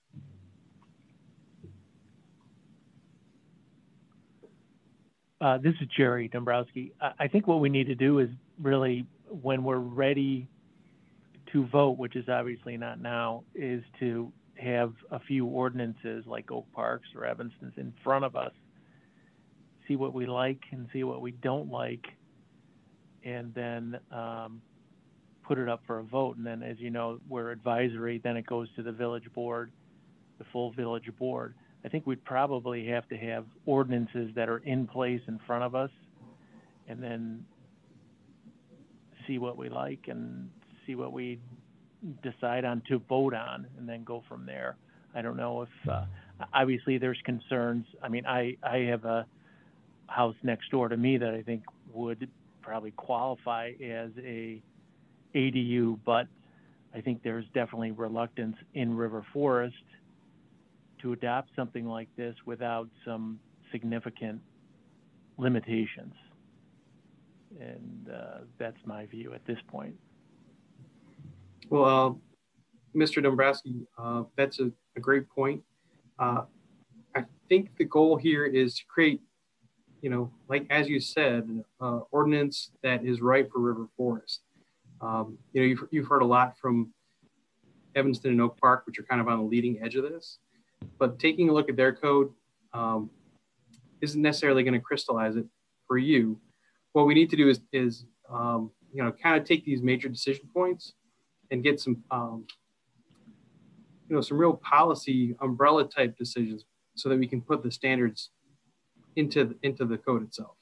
Uh, this is Jerry Dombrowski. I, I think what we need to do is really, when we're ready to vote, which is obviously not now, is to have a few ordinances like Oak Parks or Evanston's in front of us, see what we like and see what we don't like, and then um, put it up for a vote. And then, as you know, we're advisory, then it goes to the village board, the full village board. I think we'd probably have to have ordinances that are in place in front of us, and then see what we like and see what we decide on to vote on, and then go from there. I don't know if, uh, obviously there's concerns. I mean, I, I have a house next door to me that I think would probably qualify as a A D U, but I think there's definitely reluctance in River Forest to adopt something like this without some significant limitations. And uh, that's my view at this point. Well, uh, Mister Dombrowski, uh, that's a, a great point. Uh, I think the goal here is to create, you know, like as you said, uh, ordinance that is right for River Forest. Um, you know, you've, you've heard a lot from Evanston and Oak Park, which are kind of on the leading edge of this. But taking a look at their code um, isn't necessarily going to crystallize it for you. What we need to do is, is um, you know, kind of take these major decision points and get some, um, you know, some real policy umbrella type decisions so that we can put the standards into the, into the code itself.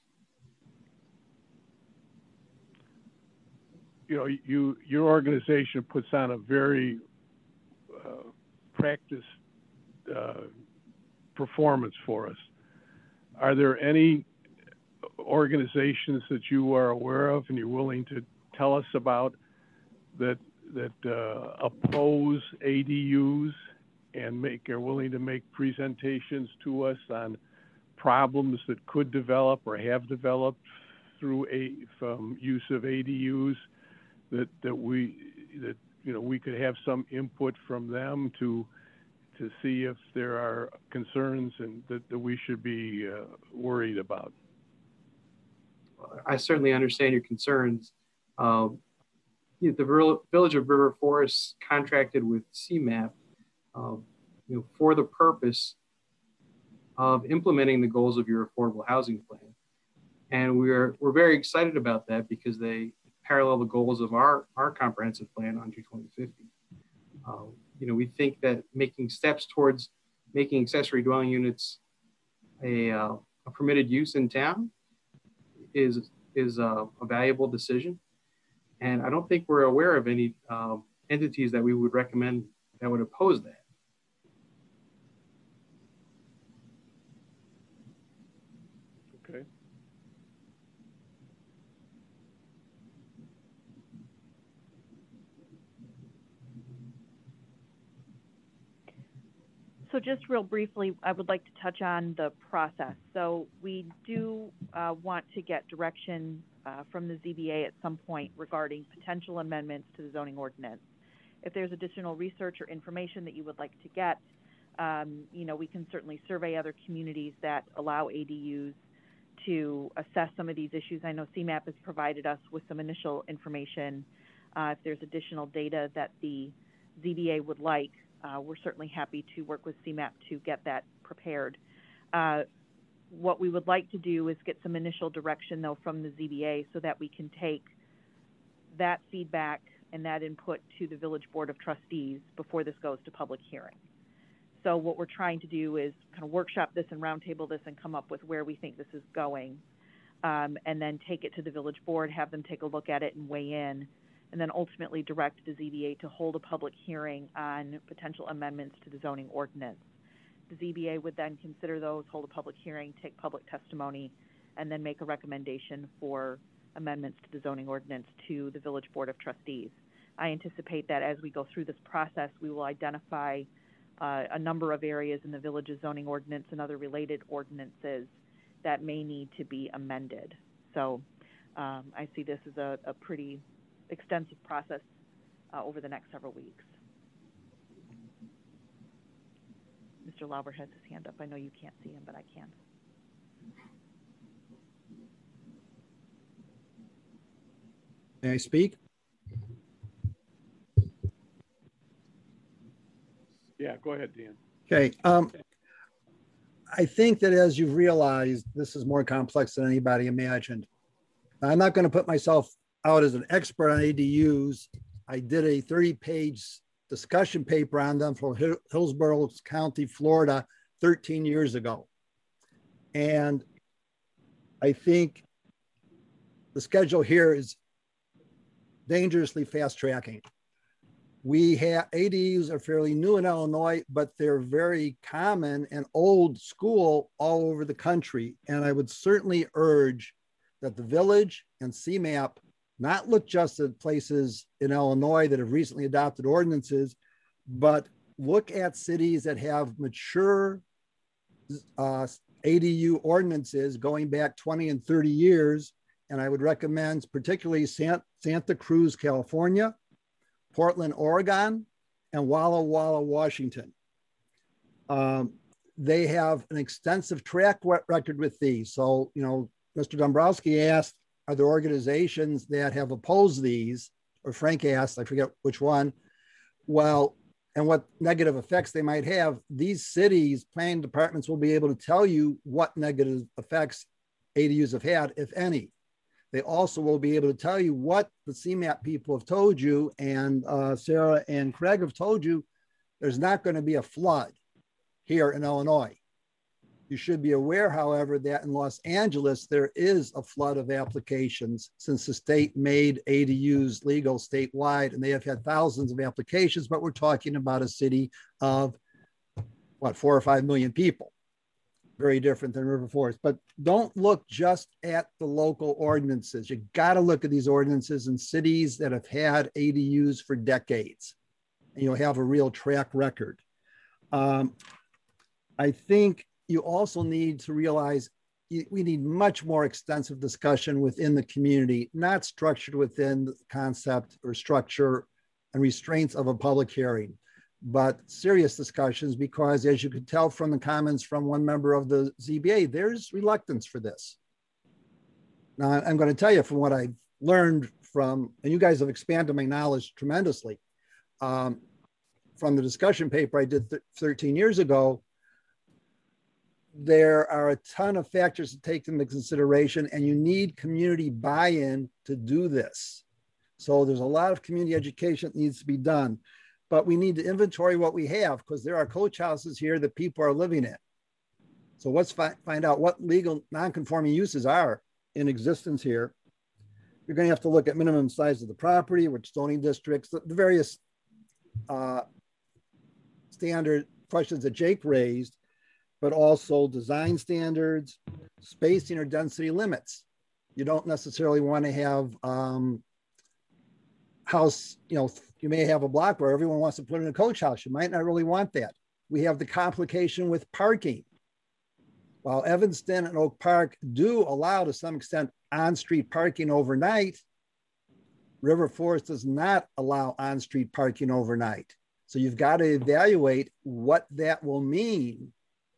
You know, you your organization puts on a very uh, practiced Uh, performance for us. Are there any organizations that you are aware of and you're willing to tell us about that that uh, oppose A D Us and make, are willing to make presentations to us on problems that could develop or have developed through a, from use of A D Us, that, that we, that, you know, we could have some input from them to, to see if there are concerns and that, that we should be uh, worried about. I certainly understand your concerns. Um, you know, the Village of River Forest contracted with C MAP, uh, you know, for the purpose of implementing the goals of your affordable housing plan. And we're, we're very excited about that because they parallel the goals of our, our comprehensive plan on twenty fifty. Uh, you know, we think that making steps towards making accessory dwelling units a, uh, a permitted use in town is, is a, a valuable decision. And I don't think we're aware of any um, entities that we would recommend that would oppose that. Okay. So just real briefly, I would like to touch on the process. So we do uh, want to get direction uh, from the Z B A at some point regarding potential amendments to the zoning ordinance. If there's additional research or information that you would like to get, um, you know, we can certainly survey other communities that allow A D Us to assess some of these issues. I know C MAP has provided us with some initial information. Uh, if there's additional data that the Z B A would like, Uh, we're certainly happy to work with C MAP to get that prepared. Uh, what we would like to do is get some initial direction, though, from the Z B A so that we can take that feedback and that input to the Village Board of Trustees before this goes to public hearing. So what we're trying to do is kind of workshop this and roundtable this and come up with where we think this is going, um, and then take it to the Village Board, have them take a look at it and weigh in, and then ultimately direct the Z B A to hold a public hearing on potential amendments to the zoning ordinance. The Z B A would then consider those, hold a public hearing, take public testimony, and then make a recommendation for amendments to the zoning ordinance to the Village Board of Trustees. I anticipate that as we go through this process, we will identify uh, a number of areas in the village's zoning ordinance and other related ordinances that may need to be amended. So um, I see this as a, a pretty extensive process uh, over the next several weeks. Mister Lauber has his hand up. I know you can't see him, but I can. May I speak? Yeah, go ahead, Dan. Okay. Um, I think that as you've realized, this is more complex than anybody imagined. I'm not going to put myself out as an expert on A D Us. I did a thirty page discussion paper on them for Hillsborough County, Florida, thirteen years ago. And I think the schedule here is dangerously fast tracking. We have A D Us are fairly new in Illinois, but they're very common and old school all over the country. And I would certainly urge that the village and C MAP not look just at places in Illinois that have recently adopted ordinances, but look at cities that have mature uh, A D U ordinances going back twenty and thirty years. And I would recommend particularly San Santa Cruz, California, Portland, Oregon, and Walla Walla, Washington. Um, they have an extensive track record with these. So, you know, Mister Dombrowski asked, are there organizations that have opposed these? Or Frank asked, I forget which one. Well, and what negative effects they might have. These cities, planning departments will be able to tell you what negative effects A D Us have had, if any. They also will be able to tell you what the C MAP people have told you, and uh, Sarah and Craig have told you, there's not going to be a flood here in Illinois. You should be aware, however, that in Los Angeles, there is a flood of applications since the state made A D Us legal statewide, and they have had thousands of applications, but we're talking about a city of, what, four or five million people. Very different than River Forest. But don't look just at the local ordinances. You got to look at these ordinances in cities that have had A D Us for decades, and you'll have a real track record. Um, I think you also need to realize we need much more extensive discussion within the community, not structured within the concept or structure and restraints of a public hearing, but serious discussions, because as you could tell from the comments from one member of the Z B A, there's reluctance for this. Now, I'm going to tell you from what I've learned from, and you guys have expanded my knowledge tremendously, um, from the discussion paper I did th thirteen years ago, there are a ton of factors to take into consideration, and you need community buy-in to do this. So there's a lot of community education that needs to be done, but we need to inventory what we have, because there are coach houses here that people are living in. So let's fi find out what legal non-conforming uses are in existence here. You're going to have to look at minimum size of the property, which zoning districts, the, the various uh, standard questions that Jake raised, but also design standards, spacing or density limits. You don't necessarily want to have um, house, you know, you may have a block where everyone wants to put in a coach house. You might not really want that. We have the complication with parking. While Evanston and Oak Park do allow to some extent on-street parking overnight, River Forest does not allow on-street parking overnight. So you've got to evaluate what that will mean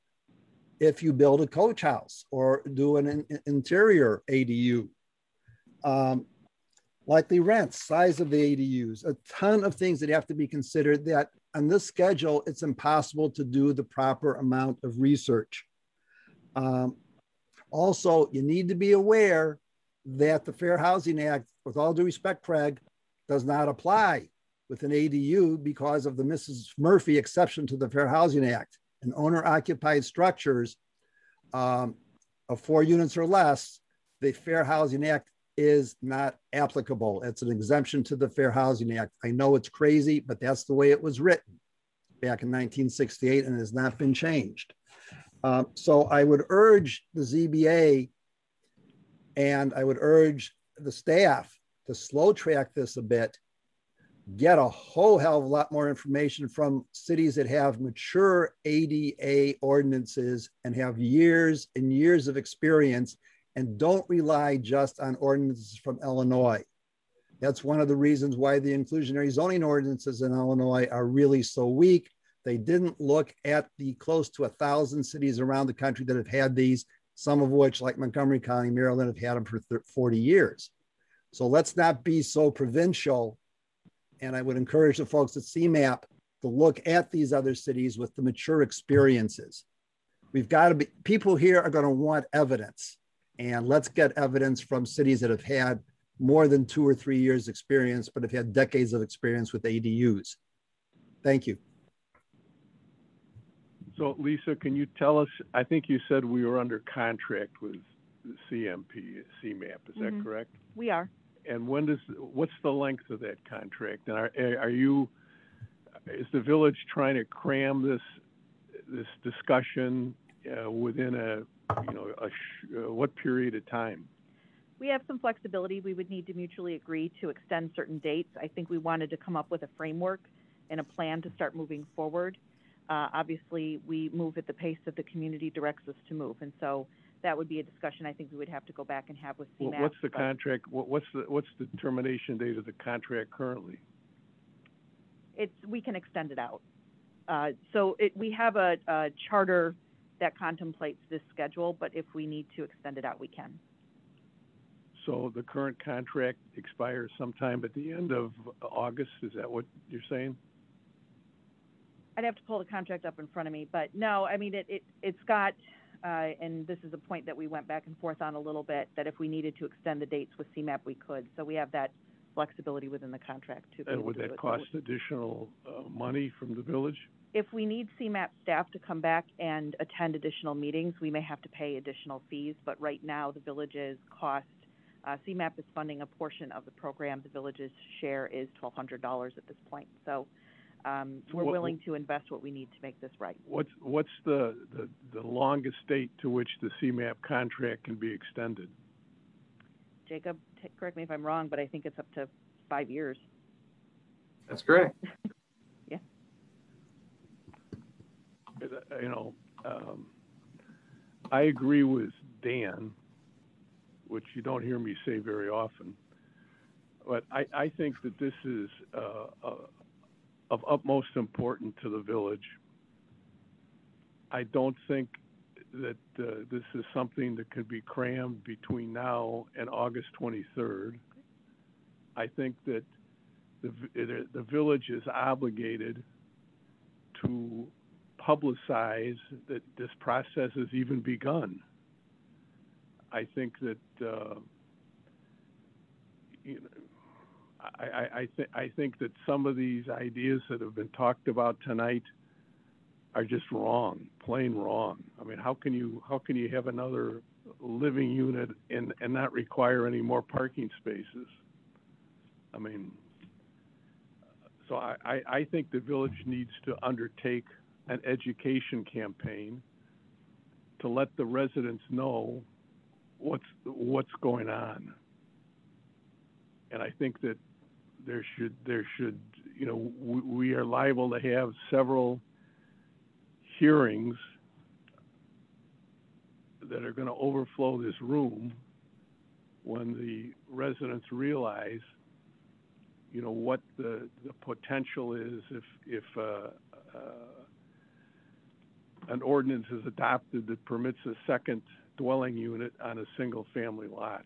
if you build a coach house or do an in interior A D U. Um, likely rents, size of the A D Us, a ton of things that have to be considered that on this schedule, it's impossible to do the proper amount of research. Um, also, you need to be aware that the Fair Housing Act, with all due respect, Craig, does not apply with an A D U because of the Missus Murphy exception to the Fair Housing Act. And owner-occupied structures um, of four units or less, the Fair Housing Act is not applicable. It's an exemption to the Fair Housing Act. I know it's crazy, but that's the way it was written back in nineteen sixty-eight and has not been changed. Um, so I would urge the Z B A and I would urge the staff to slow track this a bit, get a whole hell of a lot more information from cities that have mature A D A ordinances and have years and years of experience, and don't rely just on ordinances from Illinois. That's one of the reasons why the inclusionary zoning ordinances in Illinois are really so weak. They didn't look at the close to a thousand cities around the country that have had these, some of which, like Montgomery County, Maryland, have had them for forty years. So let's not be so provincial. And I would encourage the folks at C MAP to look at these other cities with the mature experiences. We've got to be, people here are going to want evidence, and let's get evidence from cities that have had more than two or three years experience, but have had decades of experience with A D Us. Thank you. So Lisa, can you tell us, I think you said we were under contract with C M P, C MAP, is Mm-hmm. that correct? We are. And when does, what's the length of that contract? And are, are you, is the village trying to cram this, this discussion uh, within a, you know, a sh uh, what period of time? We have some flexibility. We would need to mutually agree to extend certain dates. I think we wanted to come up with a framework and a plan to start moving forward. Uh, obviously, we move at the pace that the community directs us to move, and so that would be a discussion I think we would have to go back and have with C MAP. What's the contract? What's the what's the termination date of the contract currently? It's we can extend it out. Uh, so it, we have a, a charter that contemplates this schedule, but if we need to extend it out, we can. So the current contract expires sometime at the end of August. Is that what you're saying? I'd have to pull the contract up in front of me, but no, I mean, it, it, it's got, uh, and this is a point that we went back and forth on a little bit, that if we needed to extend the dates with C MAP, we could. So we have that flexibility within the contract to be And able would to do that it. cost additional uh, money from the village? If we need C MAP staff to come back and attend additional meetings, we may have to pay additional fees, but right now the village's cost, uh, C MAP is funding a portion of the program. The village's share is twelve hundred dollars at this point. So um, we're What- willing to invest what we need to make this right. What's what's the, the, the longest date to which the C MAP contract can be extended? Jacob, t correct me if I'm wrong, but I think it's up to five years. That's correct. Yeah. you know, um, I agree with Dan, which you don't hear me say very often. But I, I think that this is uh, uh, of utmost importance to the village. I don't think that uh, this is something that could be crammed between now and August twenty-third. I think that the, the village is obligated to publicize that this process has even begun. I think that uh, you know, I, I, I, th- I think that some of these ideas that have been talked about tonight are just wrong, plain wrong. I mean, how can you how can you have another living unit and, and not require any more parking spaces? I mean, so I, I, I think the village needs to undertake an education campaign to let the residents know what's what's going on. And I think that there should there should you know we, we are liable to have several hearings that are going to overflow this room when the residents realize, you know, what the, the potential is if, if uh, uh, an ordinance is adopted that permits a second dwelling unit on a single family lot.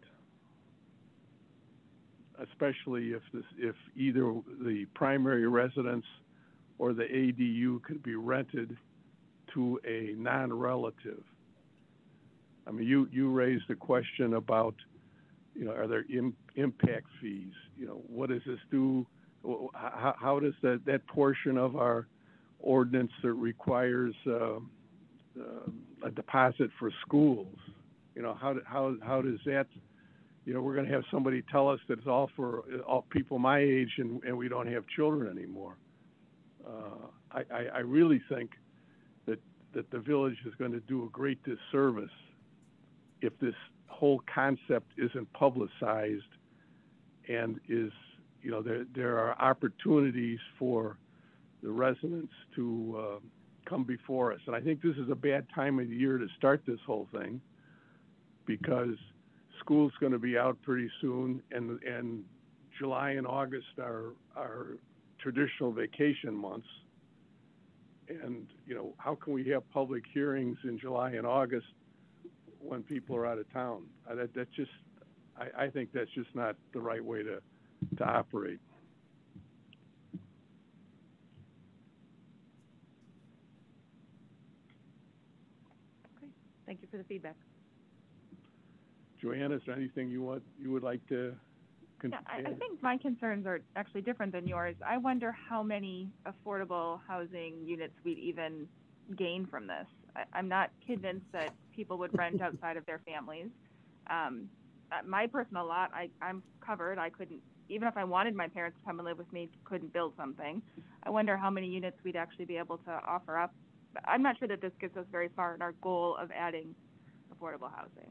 Especially if this, if either the primary residence or the A D U could be rented to a non-relative. I mean, you, you raised a question about, you know, are there im- impact fees? You know, what does this do? How, how does that, that portion of our ordinance that requires uh, uh, a deposit for schools, you know, how, how, how does that, you know, we're going to have somebody tell us that it's all for all people my age and, and we don't have children anymore. Uh, I, I, I really think that, that the village is going to do a great disservice if this whole concept isn't publicized and is, you know, there, there are opportunities for the residents to uh, come before us. And I think this is a bad time of the year to start this whole thing because school's going to be out pretty soon, and and July and August are are traditional vacation months. And you know, how can we have public hearings in July and August when people are out of town? Uh, that that just, I, I think that's just not the right way to to operate. Okay, thank you for the feedback. Joanna, is there anything you want you would like to? Yeah, I, I think my concerns are actually different than yours. I wonder how many affordable housing units we'd even gain from this. I, I'm not convinced that people would rent outside of their families. Um, my personal lot, I, I'm covered. I couldn't, even if I wanted my parents to come and live with me, couldn't build something. I wonder how many units we'd actually be able to offer up. I'm not sure that this gets us very far in our goal of adding affordable housing.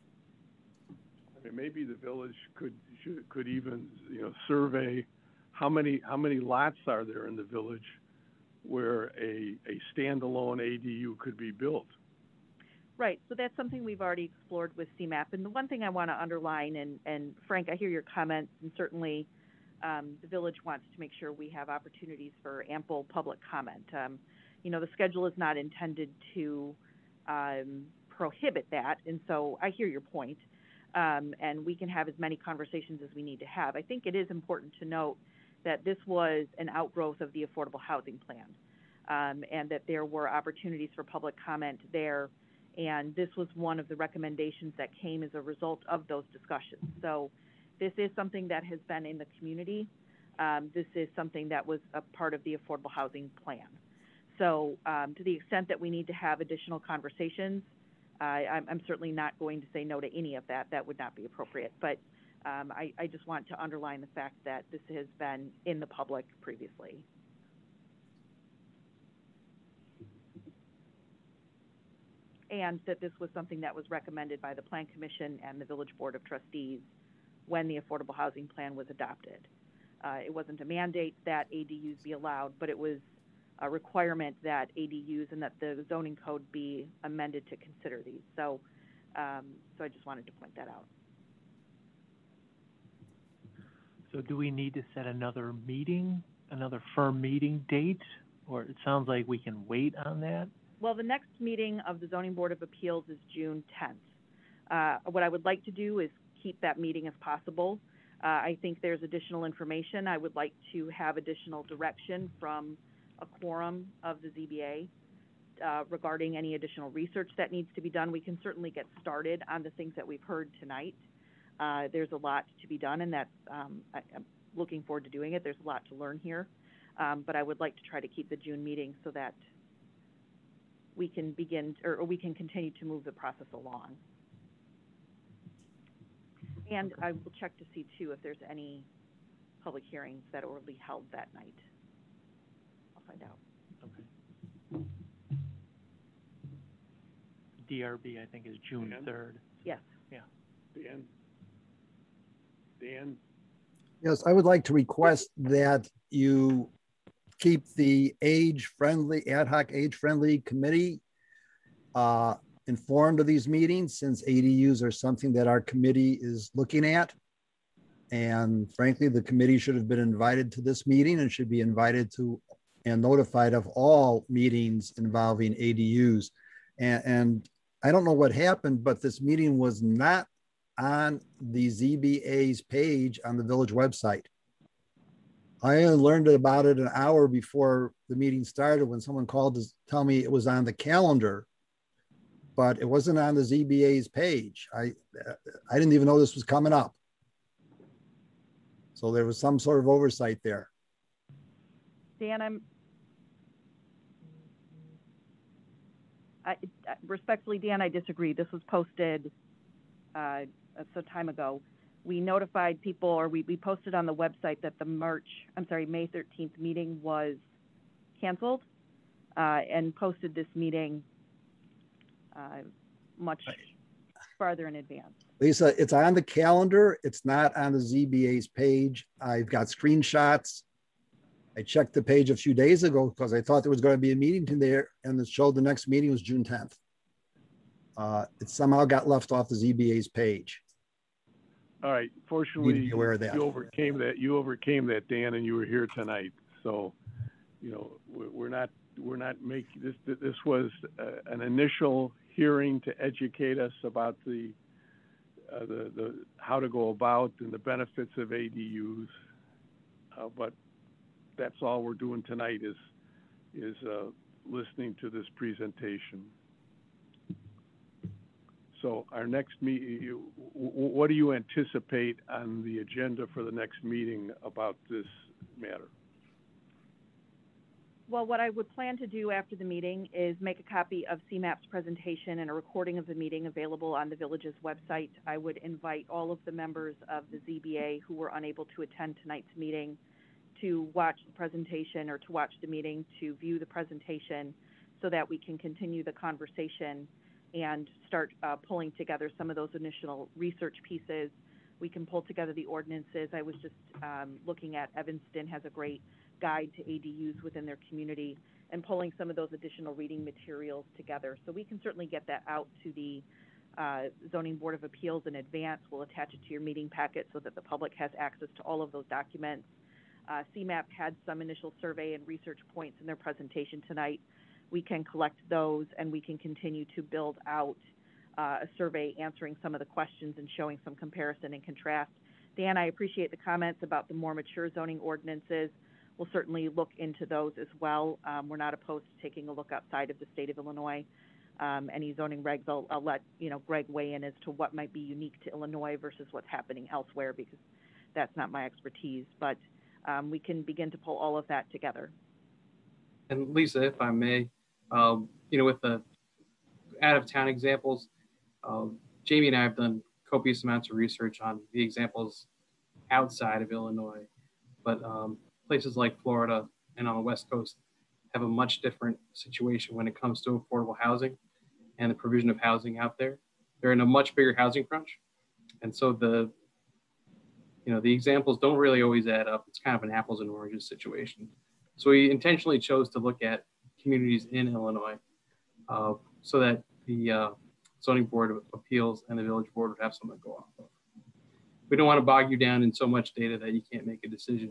I mean, maybe the village could should, could even, you know, survey how many how many lots are there in the village where a a standalone A D U could be built. Right. So that's something we've already explored with C MAP. And the one thing I want to underline, and, and Frank, I hear your comments, and certainly um, the village wants to make sure we have opportunities for ample public comment. Um, you know, the schedule is not intended to um, prohibit that, and so I hear your point. Um, and we can have as many conversations as we need to have. I think it is important to note that this was an outgrowth of the Affordable Housing Plan, um, and that there were opportunities for public comment there, and this was one of the recommendations that came as a result of those discussions. So this is something that has been in the community. Um, this is something that was a part of the Affordable Housing Plan. So um, to the extent that we need to have additional conversations, I, I'm, I'm certainly not going to say no to any of that. That would not be appropriate. But um, I, I just want to underline the fact that this has been in the public previously. And that this was something that was recommended by the Plan Commission and the Village Board of Trustees when the Affordable Housing Plan was adopted. Uh, it wasn't a mandate that A D Us be allowed, but it was a requirement that A D Us and that the zoning code be amended to consider these. So, um, so I just wanted to point that out. So do we need to set another meeting, another firm meeting date? Or it sounds like we can wait on that? Well, the next meeting of the Zoning Board of Appeals is June tenth. Uh, what I would like to do is keep that meeting as possible. Uh, I think there's additional information. I would like to have additional direction from a quorum of the Z B A uh, regarding any additional research that needs to be done. We can certainly get started on the things that we've heard tonight. Uh, there's a lot to be done, and that's, um, I, I'm looking forward to doing it. There's a lot to learn here, um, but I would like to try to keep the June meeting so that we can begin, or, or we can continue to move the process along. And I will check to see too if there's any public hearings that will be held that night. I'll find out. Okay. D R B, I think, is June third. Yes. Yeah. Dan? Dan? Yes, I would like to request that you keep the age-friendly, ad hoc age-friendly committee uh, informed of these meetings, since A D Us are something that our committee is looking at. And frankly, the committee should have been invited to this meeting and should be invited to and notified of all meetings involving A D Us. And, and I don't know what happened, but this meeting was not on the Z B A's page on the village website. I only learned about it an hour before the meeting started when someone called to tell me it was on the calendar, but it wasn't on the Z B A's page. I, I didn't even know this was coming up. So there was some sort of oversight there. Dan, I'm, I, respectfully, Dan, I disagree. This was posted uh, some time ago. We notified people, or we, we posted on the website that the March, I'm sorry, May thirteenth meeting was canceled, uh, and posted this meeting uh, much farther in advance. Lisa, it's on the calendar. It's not on the Z B A's page. I've got screenshots. I checked the page a few days ago because I thought there was going to be a meeting there, and it showed the next meeting was June tenth. Uh, it somehow got left off the Z B A's page. All right. Fortunately, be aware of that. you overcame that. You overcame that, Dan, and you were here tonight. So, you know, we're we're not we're not making this. This was uh, an initial hearing to educate us about the uh, the the how to go about and the benefits of A D Us. Uh, but that's all we're doing tonight is is uh, listening to this presentation. So our next meeting, what do you anticipate on the agenda for the next meeting about this matter? Well, what I would plan to do after the meeting is make a copy of C MAP's presentation and a recording of the meeting available on the village's website. I would invite all of the members of the Z B A who were unable to attend tonight's meeting to watch the presentation or to watch the meeting, to view the presentation so that we can continue the conversation and start uh, pulling together some of those initial research pieces. We can pull together the ordinances. I was just um, looking at Evanston has a great guide to A D Us within their community, and pulling some of those additional reading materials together. So we can certainly get that out to the uh, Zoning Board of Appeals in advance. We'll attach it to your meeting packet so that the public has access to all of those documents. Uh, C MAP had some initial survey and research points in their presentation tonight. We can collect those, and we can continue to build out uh, a survey answering some of the questions and showing some comparison and contrast. Dan, I appreciate the comments about the more mature zoning ordinances. We'll certainly look into those as well. Um, we're not opposed to taking a look outside of the state of Illinois. Um, any zoning regs, I'll, I'll let you know Greg weigh in as to what might be unique to Illinois versus what's happening elsewhere, because that's not my expertise. But um, we can begin to pull all of that together. And Lisa, if I may, um, you know, with the out-of-town examples, um, Jamie and I have done copious amounts of research on the examples outside of Illinois, but um, places like Florida and on the West Coast have a much different situation when it comes to affordable housing and the provision of housing out there. They're in a much bigger housing crunch. And so the, you know, the examples don't really always add up. It's kind of an apples and oranges situation. So we intentionally chose to look at communities in Illinois uh, so that the uh, Zoning Board of Appeals and the Village Board would have something to go off of. We don't want to bog you down in so much data that you can't make a decision.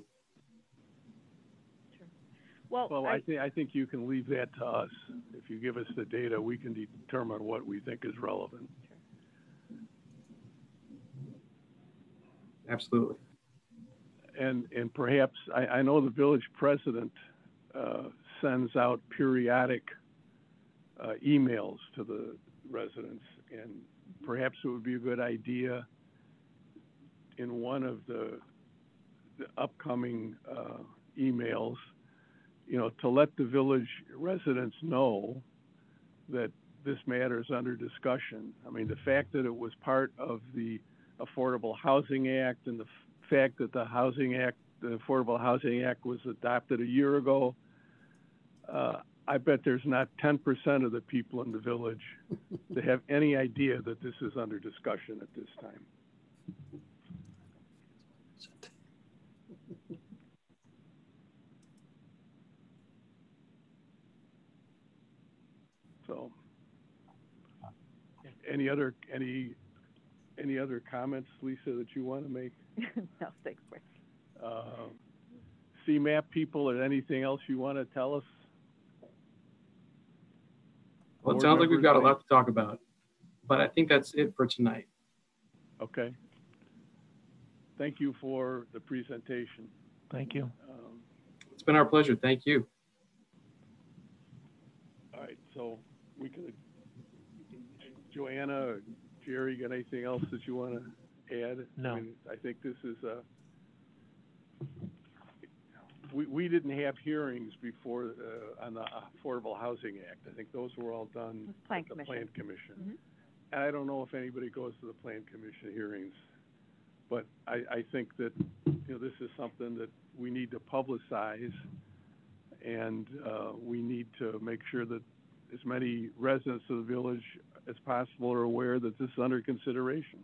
Well, Well, I, I think, I think you can leave that to us. If you give us the data, we can determine what we think is relevant. Absolutely. And, and perhaps, I, I know the village president uh, sends out periodic uh, emails to the residents, and perhaps it would be a good idea in one of the, the upcoming uh, emails, you know, to let the village residents know that this matter is under discussion. I mean, the fact that it was part of the Affordable Housing Act and the f- fact that the Housing Act, the Affordable Housing Act was adopted a year ago, uh, I bet there's not ten percent of the people in the village that have any idea that this is under discussion at this time. So, any other, any, any other comments, Lisa, that you want to make? no, thanks, Rick. Uh, C MAP people, or anything else you want to tell us? Well, it Board sounds like we've members, got a any- lot to talk about, but I think that's it for tonight. Okay. Thank you for the presentation. Thank you. Um, It's been our pleasure. Thank you. all right, so we can, Joanna, or Jerry, got anything else that you want to add? No. I mean, I think this is a, we, we didn't have hearings before, uh, on the Affordable Housing Act. I think those were all done It's Plan at the Commission. Plan Commission. Mhm. And I don't know if anybody goes to the Plan Commission hearings, but I, I think that, you know, this is something that we need to publicize, and uh, we need to make sure that as many residents of the village as possible are aware that this is under consideration.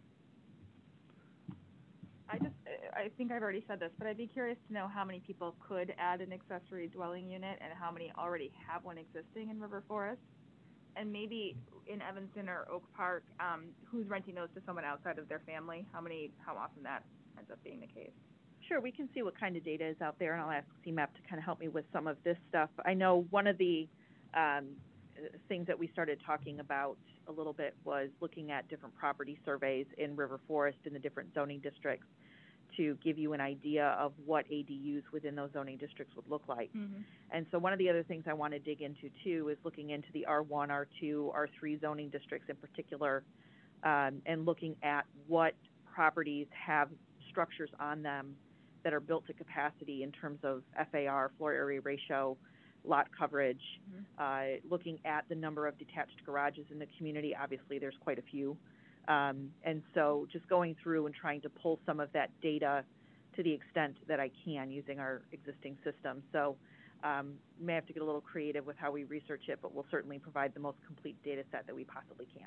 I just, I think I've already said this, but I'd be curious to know how many people could add an accessory dwelling unit and how many already have one existing in River Forest. And maybe in Evanston or Oak Park, um, who's renting those to someone outside of their family? How many, how often that ends up being the case? Sure, we can see what kind of data is out there, and I'll ask C MAP to kind of help me with some of this stuff. I know one of the um, things that we started talking about a little bit was looking at different property surveys in River Forest in the different zoning districts to give you an idea of what A D Us within those zoning districts would look like. Mm-hmm. And so one of the other things I want to dig into too is looking into the R one, R two, R three zoning districts in particular, um, and looking at what properties have structures on them that are built to capacity in terms of F A R, floor area ratio, lot coverage, Mhm. uh, looking at the number of detached garages in the community. Obviously, there's quite a few. Um, and so just going through and trying to pull some of that data to the extent that I can using our existing system. So um, may have to get a little creative with how we research it, but we'll certainly provide the most complete data set that we possibly can.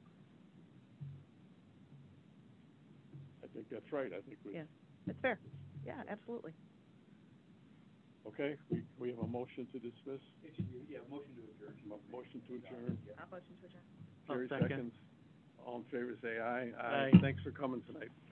I think that's right. I think we, Yeah, that's fair. Yeah, absolutely. okay, we, we have a motion to dismiss? Yeah, motion to adjourn. Mo- Motion to adjourn. I'll motion to adjourn. I'll Jerry second. seconds. All in favor, say aye. Aye. Thanks for coming tonight.